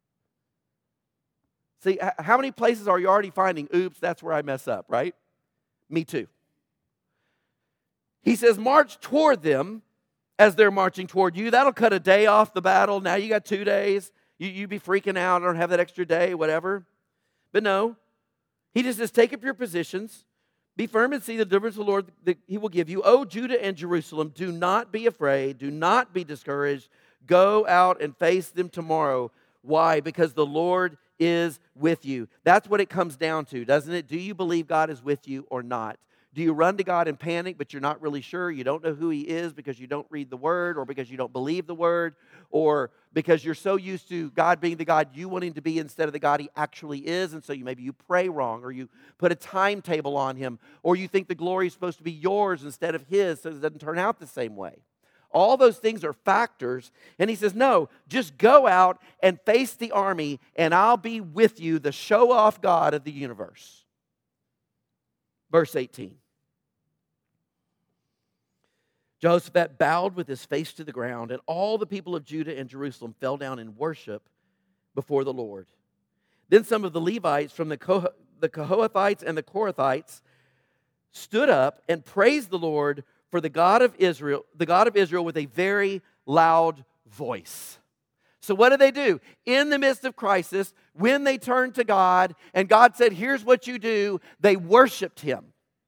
See, how many places are you already finding, oops, that's where I mess up, right? Me too. He says, march toward them as they're marching toward you. That'll cut a day off the battle. Now you got two days. You, you be freaking out. I don't have that extra day, whatever. But no, he just says, take up your positions. Be firm and see the deliverance of the Lord that he will give you. O Judah and Jerusalem, do not be afraid. Do not be discouraged. Go out and face them tomorrow. Why? Because the Lord is with you. That's what it comes down to, doesn't it? Do you believe God is with you or not? Do you run to God in panic, but you're not really sure? You don't know who He is because you don't read the Word, or because you don't believe the Word, or because you're so used to God being the God you want Him to be instead of the God He actually is, and so you maybe you pray wrong, or you put a timetable on Him, or you think the glory is supposed to be yours instead of His, so it doesn't turn out the same way. All those things are factors, and He says, no, just go out and face the army, and I'll be with you, the show-off God of the universe. Verse eighteen. Jehoshaphat bowed with his face to the ground, and all the people of Judah and Jerusalem fell down in worship before the Lord. Then some of the Levites from the Koh- the Kohathites and the Korathites stood up and praised the Lord for the God of Israel, the God of Israel with a very loud voice. So what did they do? In the midst of crisis, when they turned to God and God said, here's what you do, they worshiped Him.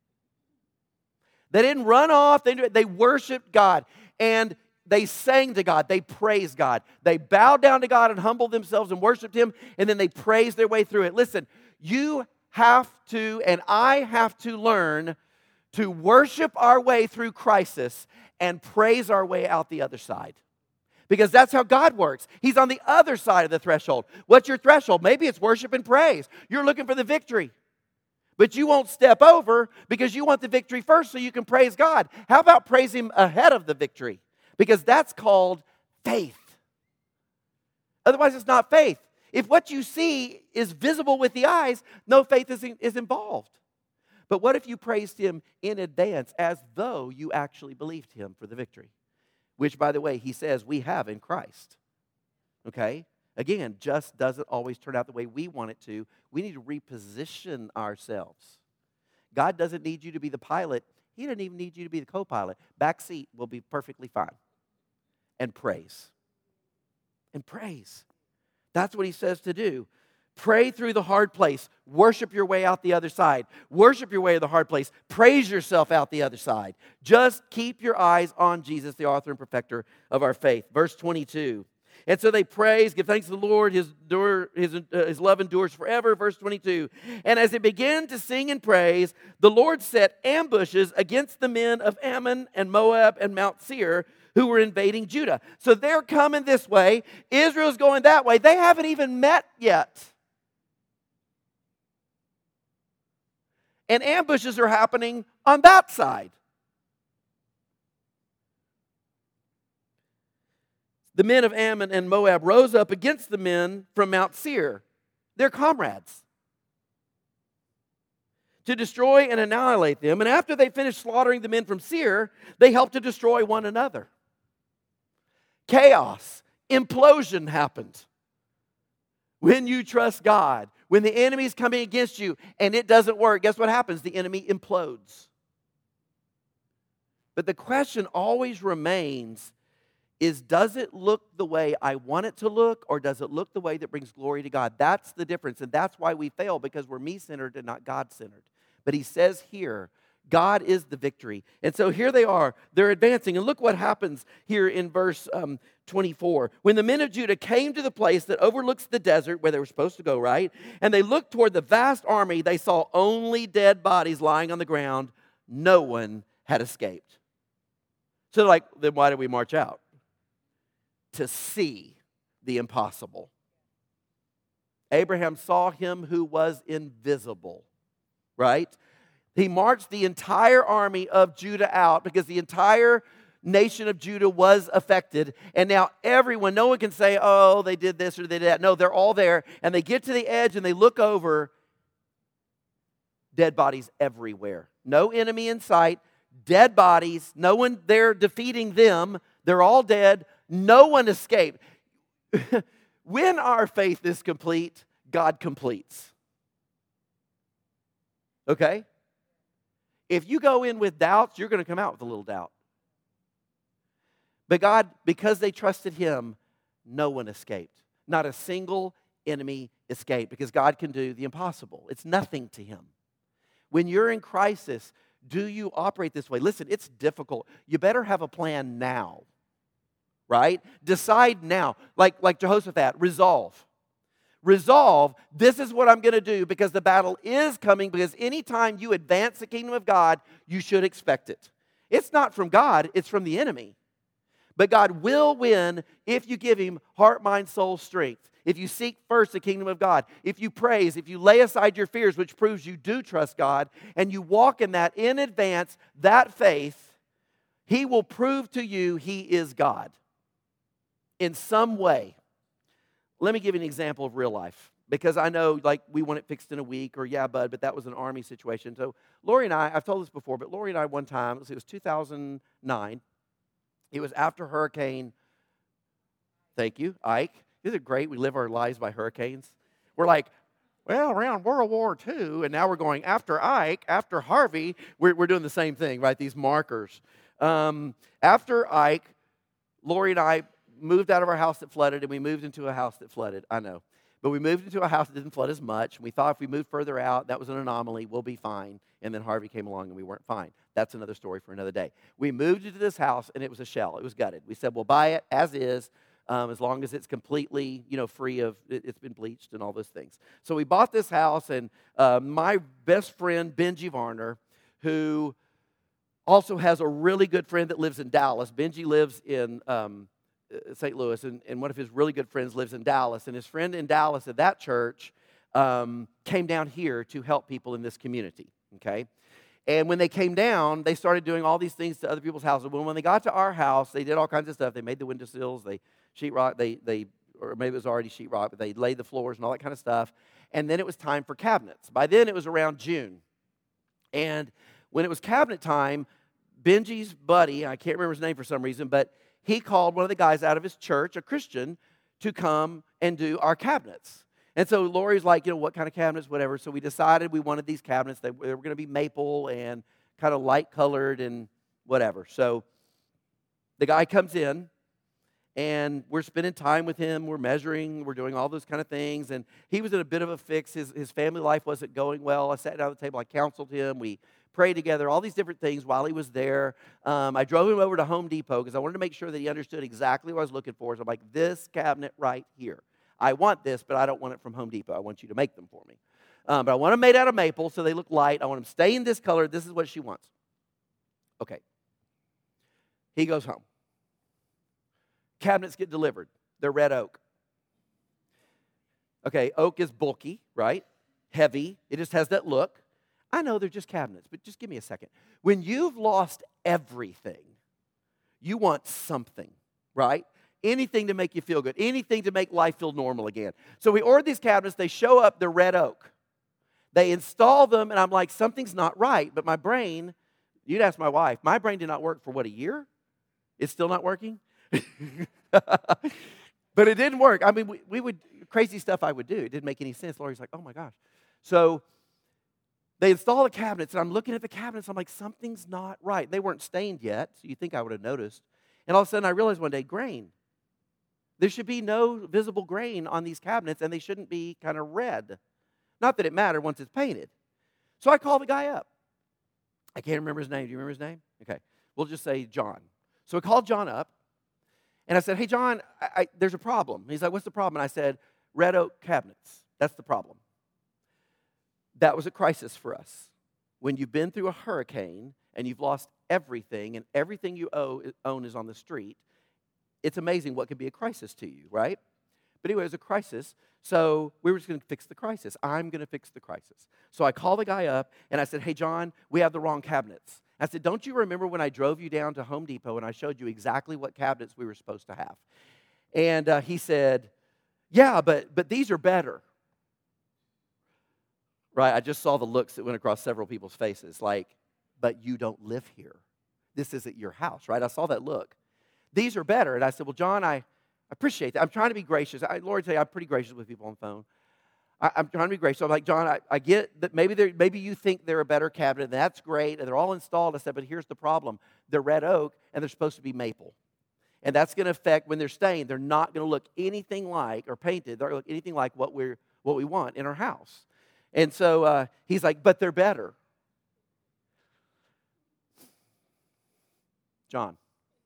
They didn't run off, they, they worshiped God. And they sang to God, they praised God. They bowed down to God and humbled themselves and worshiped Him, and then they praised their way through it. Listen, you have to, and I have to learn to worship our way through crisis and praise our way out the other side. Because that's how God works. He's on the other side of the threshold. What's your threshold? Maybe it's worship and praise. You're looking for the victory. But you won't step over because you want the victory first so you can praise God. How about praise Him ahead of the victory? Because that's called faith. Otherwise, it's not faith. If what you see is visible with the eyes, no faith is, is involved. But what if you praised Him in advance as though you actually believed Him for the victory? Which, by the way, He says we have in Christ. Okay? Again, just doesn't always turn out the way we want it to. We need to reposition ourselves. God doesn't need you to be the pilot. He doesn't even need you to be the co-pilot. Back seat will be perfectly fine. And praise. And praise. That's what He says to do. Pray through the hard place. Worship your way out the other side. Worship your way to the hard place. Praise yourself out the other side. Just keep your eyes on Jesus, the author and perfecter of our faith. Verse twenty-two. And so they praise, give thanks to the Lord, His, his, uh, his love endures forever. Verse twenty-two. And as they began to sing and praise, the Lord set ambushes against the men of Ammon and Moab and Mount Seir who were invading Judah. So they're coming this way. Israel's going that way. They haven't even met yet. And ambushes are happening on that side. The men of Ammon and Moab rose up against the men from Mount Seir, their comrades, to destroy and annihilate them. And after they finished slaughtering the men from Seir, they helped to destroy one another. Chaos, implosion happened. When you trust God, when the enemy is coming against you and it doesn't work, guess what happens? The enemy implodes. But the question always remains is, does it look the way I want it to look, or does it look the way that brings glory to God? That's the difference, and that's why we fail, because we're me-centered and not God-centered. But He says here, God is the victory. And so here they are. They're advancing. And look what happens here in verse um, twenty-four. When the men of Judah came to the place that overlooks the desert where they were supposed to go, right? And they looked toward the vast army, they saw only dead bodies lying on the ground. No one had escaped. So they're like, then why did we march out? To see the impossible. Abraham saw him who was invisible, right? He marched the entire army of Judah out because the entire nation of Judah was affected. And now everyone, no one can say, oh, they did this or they did that. No, they're all there. And they get to the edge and they look over. Dead bodies everywhere. No enemy in sight. Dead bodies. No one there defeating them. They're all dead. No one escaped. When our faith is complete, God completes. Okay? If you go in with doubts, you're going to come out with a little doubt. But God, because they trusted Him, no one escaped. Not a single enemy escaped because God can do the impossible. It's nothing to Him. When you're in crisis, do you operate this way? Listen, it's difficult. You better have a plan now. Right? Decide now. Like, like Jehoshaphat, resolve. Resolve, this is what I'm going to do because the battle is coming, because anytime you advance the kingdom of God, you should expect it. It's not from God, it's from the enemy. But God will win if you give Him heart, mind, soul, strength. If you seek first the kingdom of God. If you praise, if you lay aside your fears, which proves you do trust God, and you walk in that in advance, that faith, He will prove to you He is God. In some way. Let me give you an example of real life. Because I know, like, we want it fixed in a week, or yeah, bud, but that was an army situation. So Lori and I, I've told this before, but Lori and I one time, it was two thousand nine. It was after Hurricane, thank you, Ike. Isn't it great we live our lives by hurricanes? We're like, well, around World War Two, and now we're going after Ike, after Harvey. We're, we're doing the same thing, right? These markers. Um, after Ike, Lori and I moved out of our house that flooded, and we moved into a house that flooded. I know. But we moved into a house that didn't flood as much. And we thought if we moved further out, that was an anomaly. We'll be fine. And then Harvey came along, and we weren't fine. That's another story for another day. We moved into this house, and it was a shell. It was gutted. We said, we'll buy it as is, um, as long as it's completely, you know, free of, it, it's been bleached and all those things. So we bought this house, and uh, my best friend, Benji Varner, who also has a really good friend that lives in Dallas. Benji lives in Um, Saint Louis, and, and one of his really good friends lives in Dallas, and his friend in Dallas at that church um, came down here to help people in this community, okay? And when they came down, they started doing all these things to other people's houses. When, when they got to our house, they did all kinds of stuff. They made the windowsills, they sheetrock, they, they, or maybe it was already sheetrock, but they laid the floors and all that kind of stuff, and then it was time for cabinets. By then, it was around June, and when it was cabinet time, Benji's buddy, I can't remember his name for some reason, but he called one of the guys out of his church, a Christian, to come and do our cabinets. And so Lori's like, you know, what kind of cabinets, whatever. So we decided we wanted these cabinets. They, they were going to be maple and kind of light colored and whatever. So the guy comes in, and we're spending time with him. We're measuring. We're doing all those kind of things. And he was in a bit of a fix. His, his family life wasn't going well. I sat down at the table. I counseled him. We prayed together, all these different things while he was there. Um, I drove him over to Home Depot because I wanted to make sure that he understood exactly what I was looking for. So I'm like, this cabinet right here. I want this, but I don't want it from Home Depot. I want you to make them for me. Um, but I want them made out of maple so they look light. I want them stained this color. This is what she wants. Okay. He goes home. Cabinets get delivered. They're red oak. Okay, oak is bulky, right? Heavy. It just has that look. I know they're just cabinets, but just give me a second. When you've lost everything, you want something, right? Anything to make you feel good. Anything to make life feel normal again. So we ordered these cabinets. They show up. They're red oak. They install them, and I'm like, something's not right. But my brain, you'd ask my wife, my brain did not work for, what, a year? It's still not working? But it didn't work. I mean, we, we would, crazy stuff I would do. It didn't make any sense. Lori's like, oh my gosh. So they install the cabinets, and I'm looking at the cabinets. I'm like, something's not right. They weren't stained yet, so you think I would have noticed. And all of a sudden, I realized one day, grain. There should be no visible grain on these cabinets, and they shouldn't be kind of red. Not that it mattered once it's painted. So I called the guy up. I can't remember his name. Do you remember his name? Okay. We'll just say John. So I called John up, and I said, hey, John, I, I, there's a problem. He's like, what's the problem? And I said, red oak cabinets. That's the problem. That was a crisis for us. When you've been through a hurricane and you've lost everything, and everything you owe, own is on the street, it's amazing what could be a crisis to you, right? But anyway, it was a crisis. So we were just going to fix the crisis. I'm going to fix the crisis. So I called the guy up, and I said, hey, John, we have the wrong cabinets. I said, don't you remember when I drove you down to Home Depot and I showed you exactly what cabinets we were supposed to have? And uh, he said, yeah, but but these are better. Right? I just saw the looks that went across several people's faces, like, but you don't live here. This isn't your house, right? I saw that look. These are better. And I said, well, John, I appreciate that. I'm trying to be gracious. I, Lord, tell you, I'm pretty gracious with people on the phone. I, I'm trying to be gracious. So I'm like, John, I, I get that maybe they're, maybe you think they're a better cabinet, and that's great, and they're all installed. I said, but here's the problem. They're red oak, and they're supposed to be maple. And that's going to affect, when they're stained, they're not going to look anything like, or painted, they're going to look anything like what, we're, what we want in our house. And so uh, he's like, but they're better. John,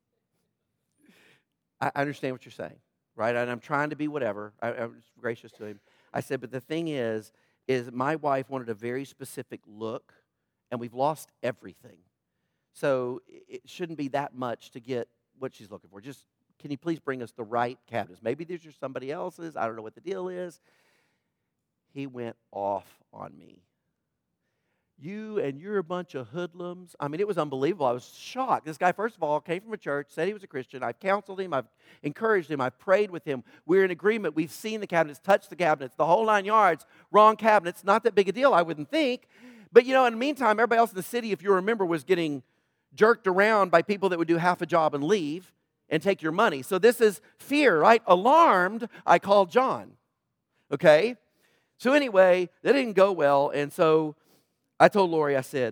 I understand what you're saying, right? And I'm trying to be whatever. I, I was gracious to him. I said, but the thing is, is my wife wanted a very specific look, and we've lost everything. So it shouldn't be that much to get what she's looking for. Just, can you please bring us the right cabinets? Maybe these are somebody else's. I don't know what the deal is. He went off on me. You and you're a bunch of hoodlums. I mean, it was unbelievable. I was shocked. This guy, first of all, came from a church, said he was a Christian. I've counseled him. I've encouraged him. I've prayed with him. We're in agreement. We've seen the cabinets, touched the cabinets, the whole nine yards. Wrong cabinets. Not that big a deal, I wouldn't think. But, you know, in the meantime, everybody else in the city, if you remember, was getting jerked around by people that would do half a job and leave and take your money. So this is fear, right? Alarmed, I called John. Okay? So anyway, that didn't go well, and so I told Lori, I said,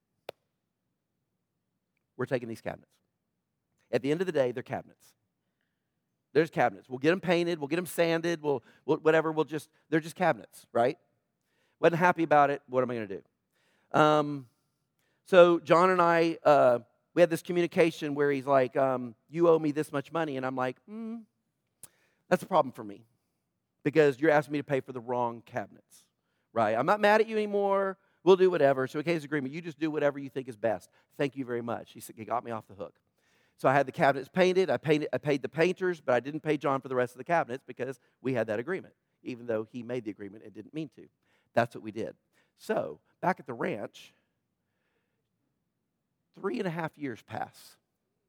we're taking these cabinets. At the end of the day, they're cabinets. There's cabinets. We'll get them painted. We'll get them sanded. We'll, we'll whatever. We'll just, they're just cabinets, right? Wasn't happy about it. What am I going to do? Um, so John and I, uh, we had this communication where he's like, um, you owe me this much money. And I'm like, hmm, that's a problem for me because you're asking me to pay for the wrong cabinets, right? I'm not mad at you anymore. We'll do whatever. So we came to this agreement. You just do whatever you think is best. Thank you very much. He said, he got me off the hook. So I had the cabinets painted. I painted. I paid the painters, but I didn't pay John for the rest of the cabinets because we had that agreement, even though he made the agreement and didn't mean to. That's what we did. So back at the ranch, three and a half years pass.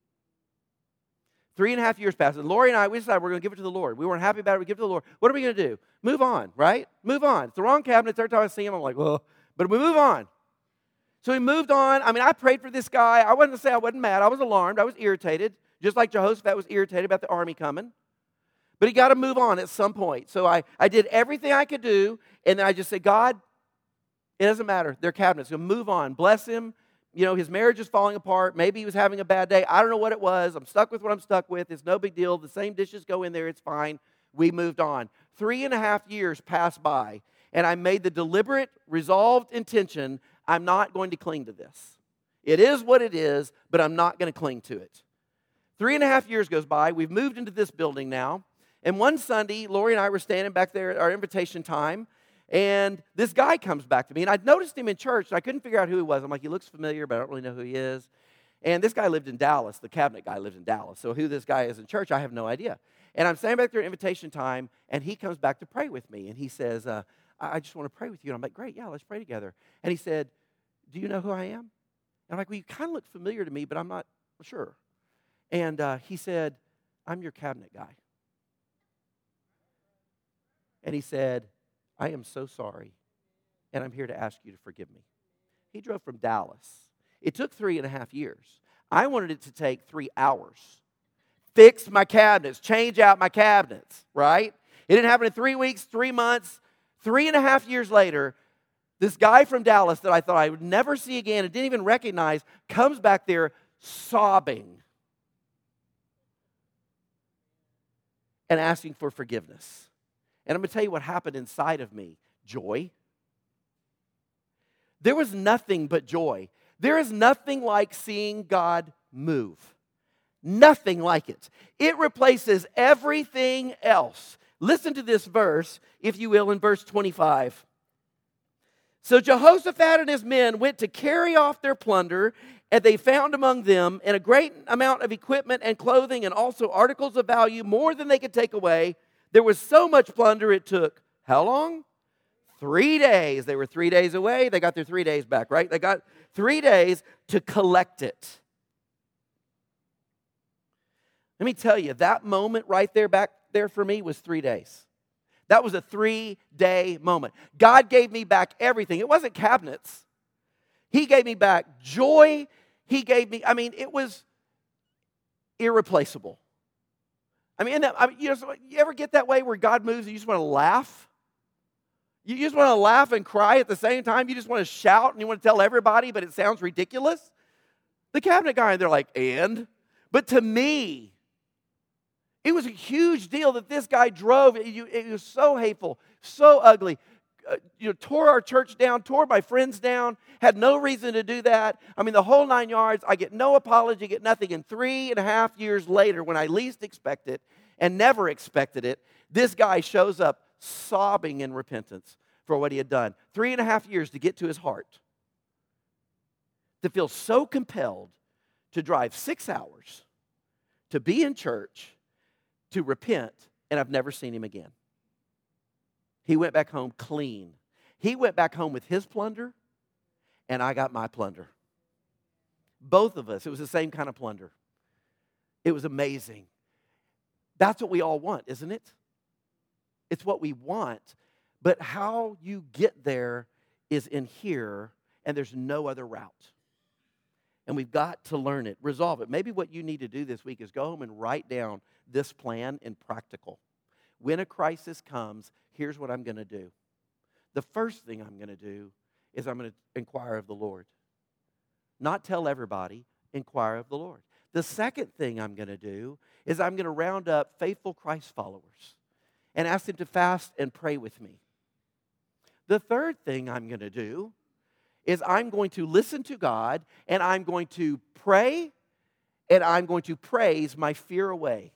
Three and a half years pass. And Lori and I, we decided we're going to give it to the Lord. We weren't happy about it. We give it to the Lord. What are we going to do? Move on, right? Move on. It's the wrong cabinets. Every time I see them, I'm like, well, but we move on. So we moved on. I mean, I prayed for this guy. I wasn't to say I wasn't mad. I was alarmed. I was irritated, just like Jehoshaphat was irritated about the army coming. But he got to move on at some point. So I, I did everything I could do, and then I just said, God, it doesn't matter. They're cabinets. So move on. Bless him. You know, his marriage is falling apart. Maybe he was having a bad day. I don't know what it was. I'm stuck with what I'm stuck with. It's no big deal. The same dishes go in there. It's fine. We moved on. Three and a half years passed by, and I made the deliberate, resolved intention, I'm not going to cling to this. It is what it is, but I'm not going to cling to it. Three and a half years goes by. We've moved into this building now. And one Sunday, Lori and I were standing back there at our invitation time, and this guy comes back to me. And I'd noticed him in church, and I couldn't figure out who he was. I'm like, he looks familiar, but I don't really know who he is. And this guy lived in Dallas. The cabinet guy lives in Dallas. So who this guy is in church, I have no idea. And I'm standing back there at invitation time, and he comes back to pray with me. And he says, uh, I just want to pray with you. And I'm like, great, yeah, let's pray together. And he said, do you know who I am? And I'm like, well, you kind of look familiar to me, but I'm not sure. And uh, he said, I'm your cabinet guy. And he said, I am so sorry, and I'm here to ask you to forgive me. He drove from Dallas. It took three and a half years. I wanted it to take three hours. Fix my cabinets, change out my cabinets, right? It didn't happen in three weeks, three months. Three and a half years later, this guy from Dallas that I thought I would never see again and didn't even recognize comes back there sobbing and asking for forgiveness. And I'm going to tell you what happened inside of me. Joy. There was nothing but joy. There is nothing like seeing God move. Nothing like it. It replaces everything else. Listen to this verse, if you will, in verse twenty-five. So Jehoshaphat and his men went to carry off their plunder, and they found among them and a great amount of equipment and clothing and also articles of value, more than they could take away. There was so much plunder it took, how long? Three days. They were three days away. They got their three days back, right? They got three days to collect it. Let me tell you, that moment right there, back there for me, was three days. That was a three-day moment. God gave me back everything. It wasn't cabinets. He gave me back joy. He gave me, I mean, it was irreplaceable. I mean, that, I mean you, know, you ever get that way where God moves and you just want to laugh? You just want to laugh and cry at the same time? You just want to shout and you want to tell everybody, but it sounds ridiculous? The cabinet guy, they're like, and? But to me, it was a huge deal that this guy drove. It, it was so hateful, so ugly. Uh, you know, tore our church down, tore my friends down, had no reason to do that. I mean, the whole nine yards. I get no apology, get nothing. And three and a half years later, when I least expect it and never expected it, this guy shows up sobbing in repentance for what he had done. Three and a half years to get to his heart. To feel so compelled to drive six hours to be in church, to repent, and I've never seen him again. He went back home clean. He went back home with his plunder, and I got my plunder. Both of us, it was the same kind of plunder. It was amazing. That's what we all want, isn't it? It's what we want. But how you get there is in here, and there's no other route. And we've got to learn it, resolve it. Maybe what you need to do this week is go home and write down this plan in practical. When a crisis comes, here's what I'm going to do. The first thing I'm going to do is I'm going to inquire of the Lord. Not tell everybody, inquire of the Lord. The second thing I'm going to do is I'm going to round up faithful Christ followers and ask them to fast and pray with me. The third thing I'm going to do is I'm going to listen to God, and I'm going to pray, and I'm going to praise my fear away.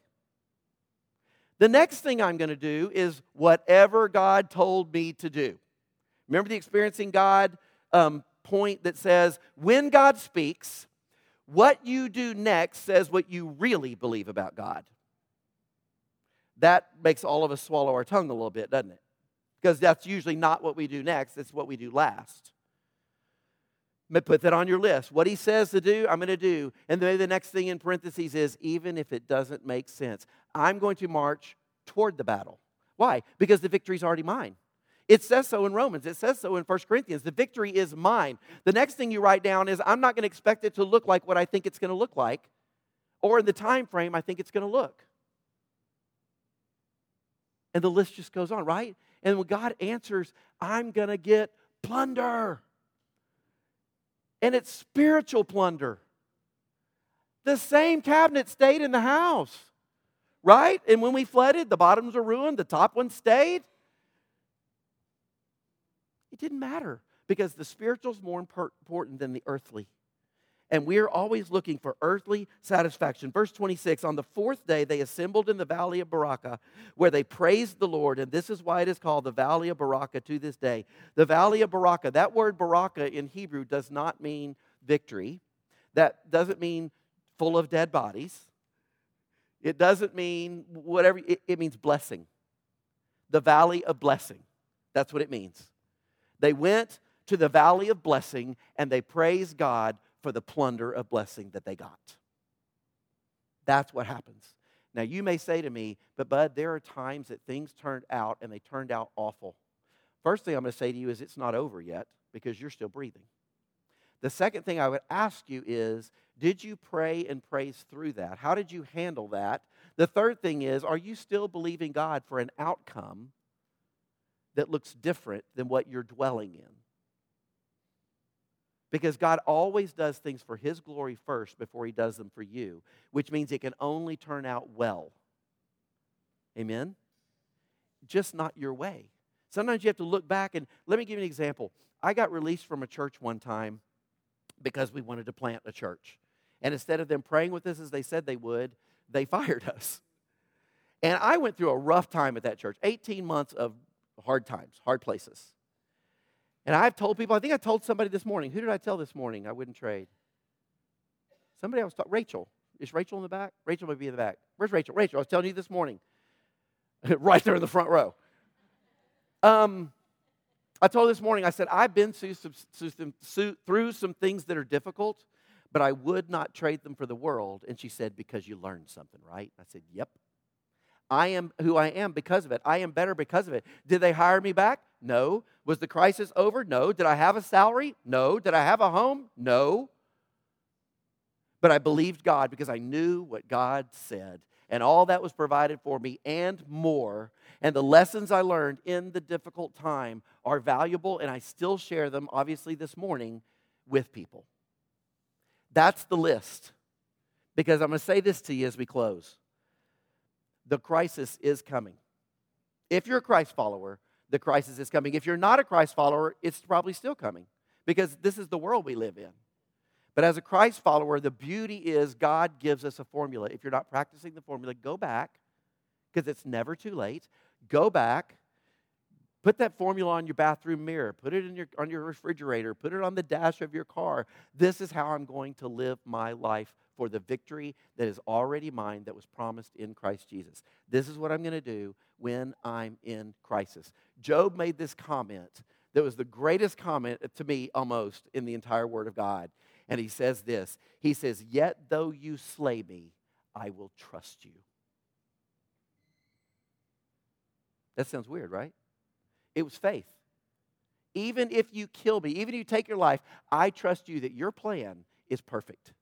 The next thing I'm going to do is whatever God told me to do. Remember the Experiencing God um, point that says, when God speaks, what you do next says what you really believe about God. That makes all of us swallow our tongue a little bit, doesn't it? Because that's usually not what we do next, it's what we do last. Put that on your list. What he says to do, I'm going to do. And then the next thing in parentheses is, even if it doesn't make sense, I'm going to march toward the battle. Why? Because the victory's already mine. It says so in Romans. It says so in First Corinthians. The victory is mine. The next thing you write down is, I'm not going to expect it to look like what I think it's going to look like, or in the time frame I think it's going to look. And the list just goes on, right? And when God answers, I'm going to get plunder. And it's spiritual plunder. The same cabinet stayed in the house, right? And when we flooded, the bottoms were ruined, the top one stayed. It didn't matter because the spiritual is more important than the earthly. And we're always looking for earthly satisfaction. Verse twenty-six, on the fourth day they assembled in the valley of Baraka, where they praised the Lord. And this is why it is called the valley of Baraka to this day. The valley of Baraka, that word Baraka in Hebrew does not mean victory. That doesn't mean full of dead bodies. It doesn't mean whatever, it, it means blessing. The valley of blessing. That's what it means. They went to the valley of blessing and they praised God for the plunder of blessing that they got. That's what happens. Now you may say to me, but Bud, there are times that things turned out and they turned out awful. First thing I'm going to say to you is it's not over yet because you're still breathing. The second thing I would ask you is, did you pray and praise through that? How did you handle that? The third thing is, are you still believing God for an outcome that looks different than what you're dwelling in? Because God always does things for His glory first before He does them for you, which means it can only turn out well. Amen? Just not your way. Sometimes you have to look back, and let me give you an example. I got released from a church one time because we wanted to plant a church. And instead of them praying with us as they said they would, they fired us. And I went through a rough time at that church, eighteen months of hard times, hard places. And I've told people, I think I told somebody this morning. Who did I tell this morning I wouldn't trade? Somebody I was talking, Rachel. Is Rachel in the back? Rachel may be in the back. Where's Rachel? Rachel, I was telling you this morning. right there in the front row. Um, I told her this morning, I said, I've been through some, through some things that are difficult, but I would not trade them for the world. And she said, because you learned something, right? I said, yep. I am who I am because of it. I am better because of it. Did they hire me back? No. Was the crisis over? No. Did I have a salary? No. Did I have a home? No. But I believed God because I knew what God said. And all that was provided for me and more. And the lessons I learned in the difficult time are valuable, and I still share them, obviously, this morning with people. That's the list. Because I'm going to say this to you as we close. The crisis is coming. If you're a Christ follower, the crisis is coming. If you're not a Christ follower, it's probably still coming. Because this is the world we live in. But as a Christ follower, the beauty is God gives us a formula. If you're not practicing the formula, go back, because it's never too late. Go back, put that formula on your bathroom mirror, put it in your, on your refrigerator, put it on the dash of your car. This is how I'm going to live my life for the victory that is already mine, that was promised in Christ Jesus. This is what I'm going to do when I'm in crisis. Job made this comment that was the greatest comment to me almost in the entire Word of God. And he says this, he says, yet though you slay me, I will trust you. That sounds weird, right? It was faith. Even if you kill me, even if you take your life, I trust you that your plan is perfect.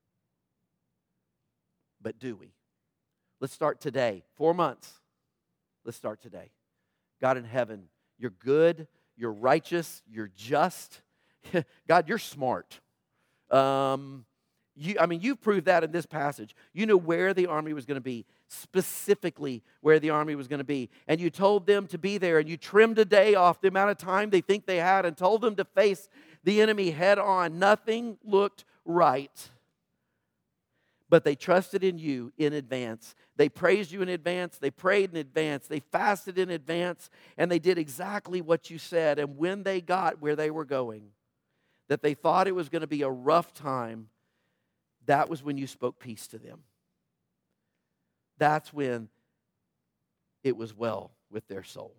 But do we? Let's start today. Four months. Let's start today. God in heaven, you're good, you're righteous, you're just. God, you're smart. Um, you, I mean, you've proved that in this passage. You know where the army was going to be, specifically where the army was going to be. And you told them to be there, and you trimmed a day off the amount of time they think they had and told them to face the enemy head on. Nothing looked right. But they trusted in you in advance. They praised you in advance. They prayed in advance. They fasted in advance. And they did exactly what you said. And when they got where they were going, that they thought it was going to be a rough time, that was when you spoke peace to them. That's when it was well with their soul.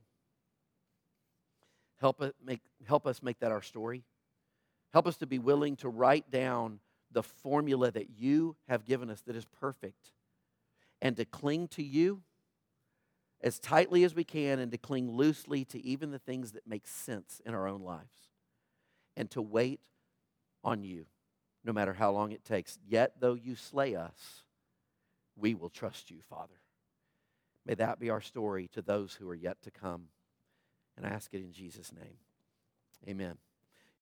Help us make, help us make that our story. Help us to be willing to write down the formula that you have given us that is perfect, and to cling to you as tightly as we can, and to cling loosely to even the things that make sense in our own lives, and to wait on you no matter how long it takes. Yet though you slay us, we will trust you, Father. May that be our story to those who are yet to come. And I ask it in Jesus' name. Amen.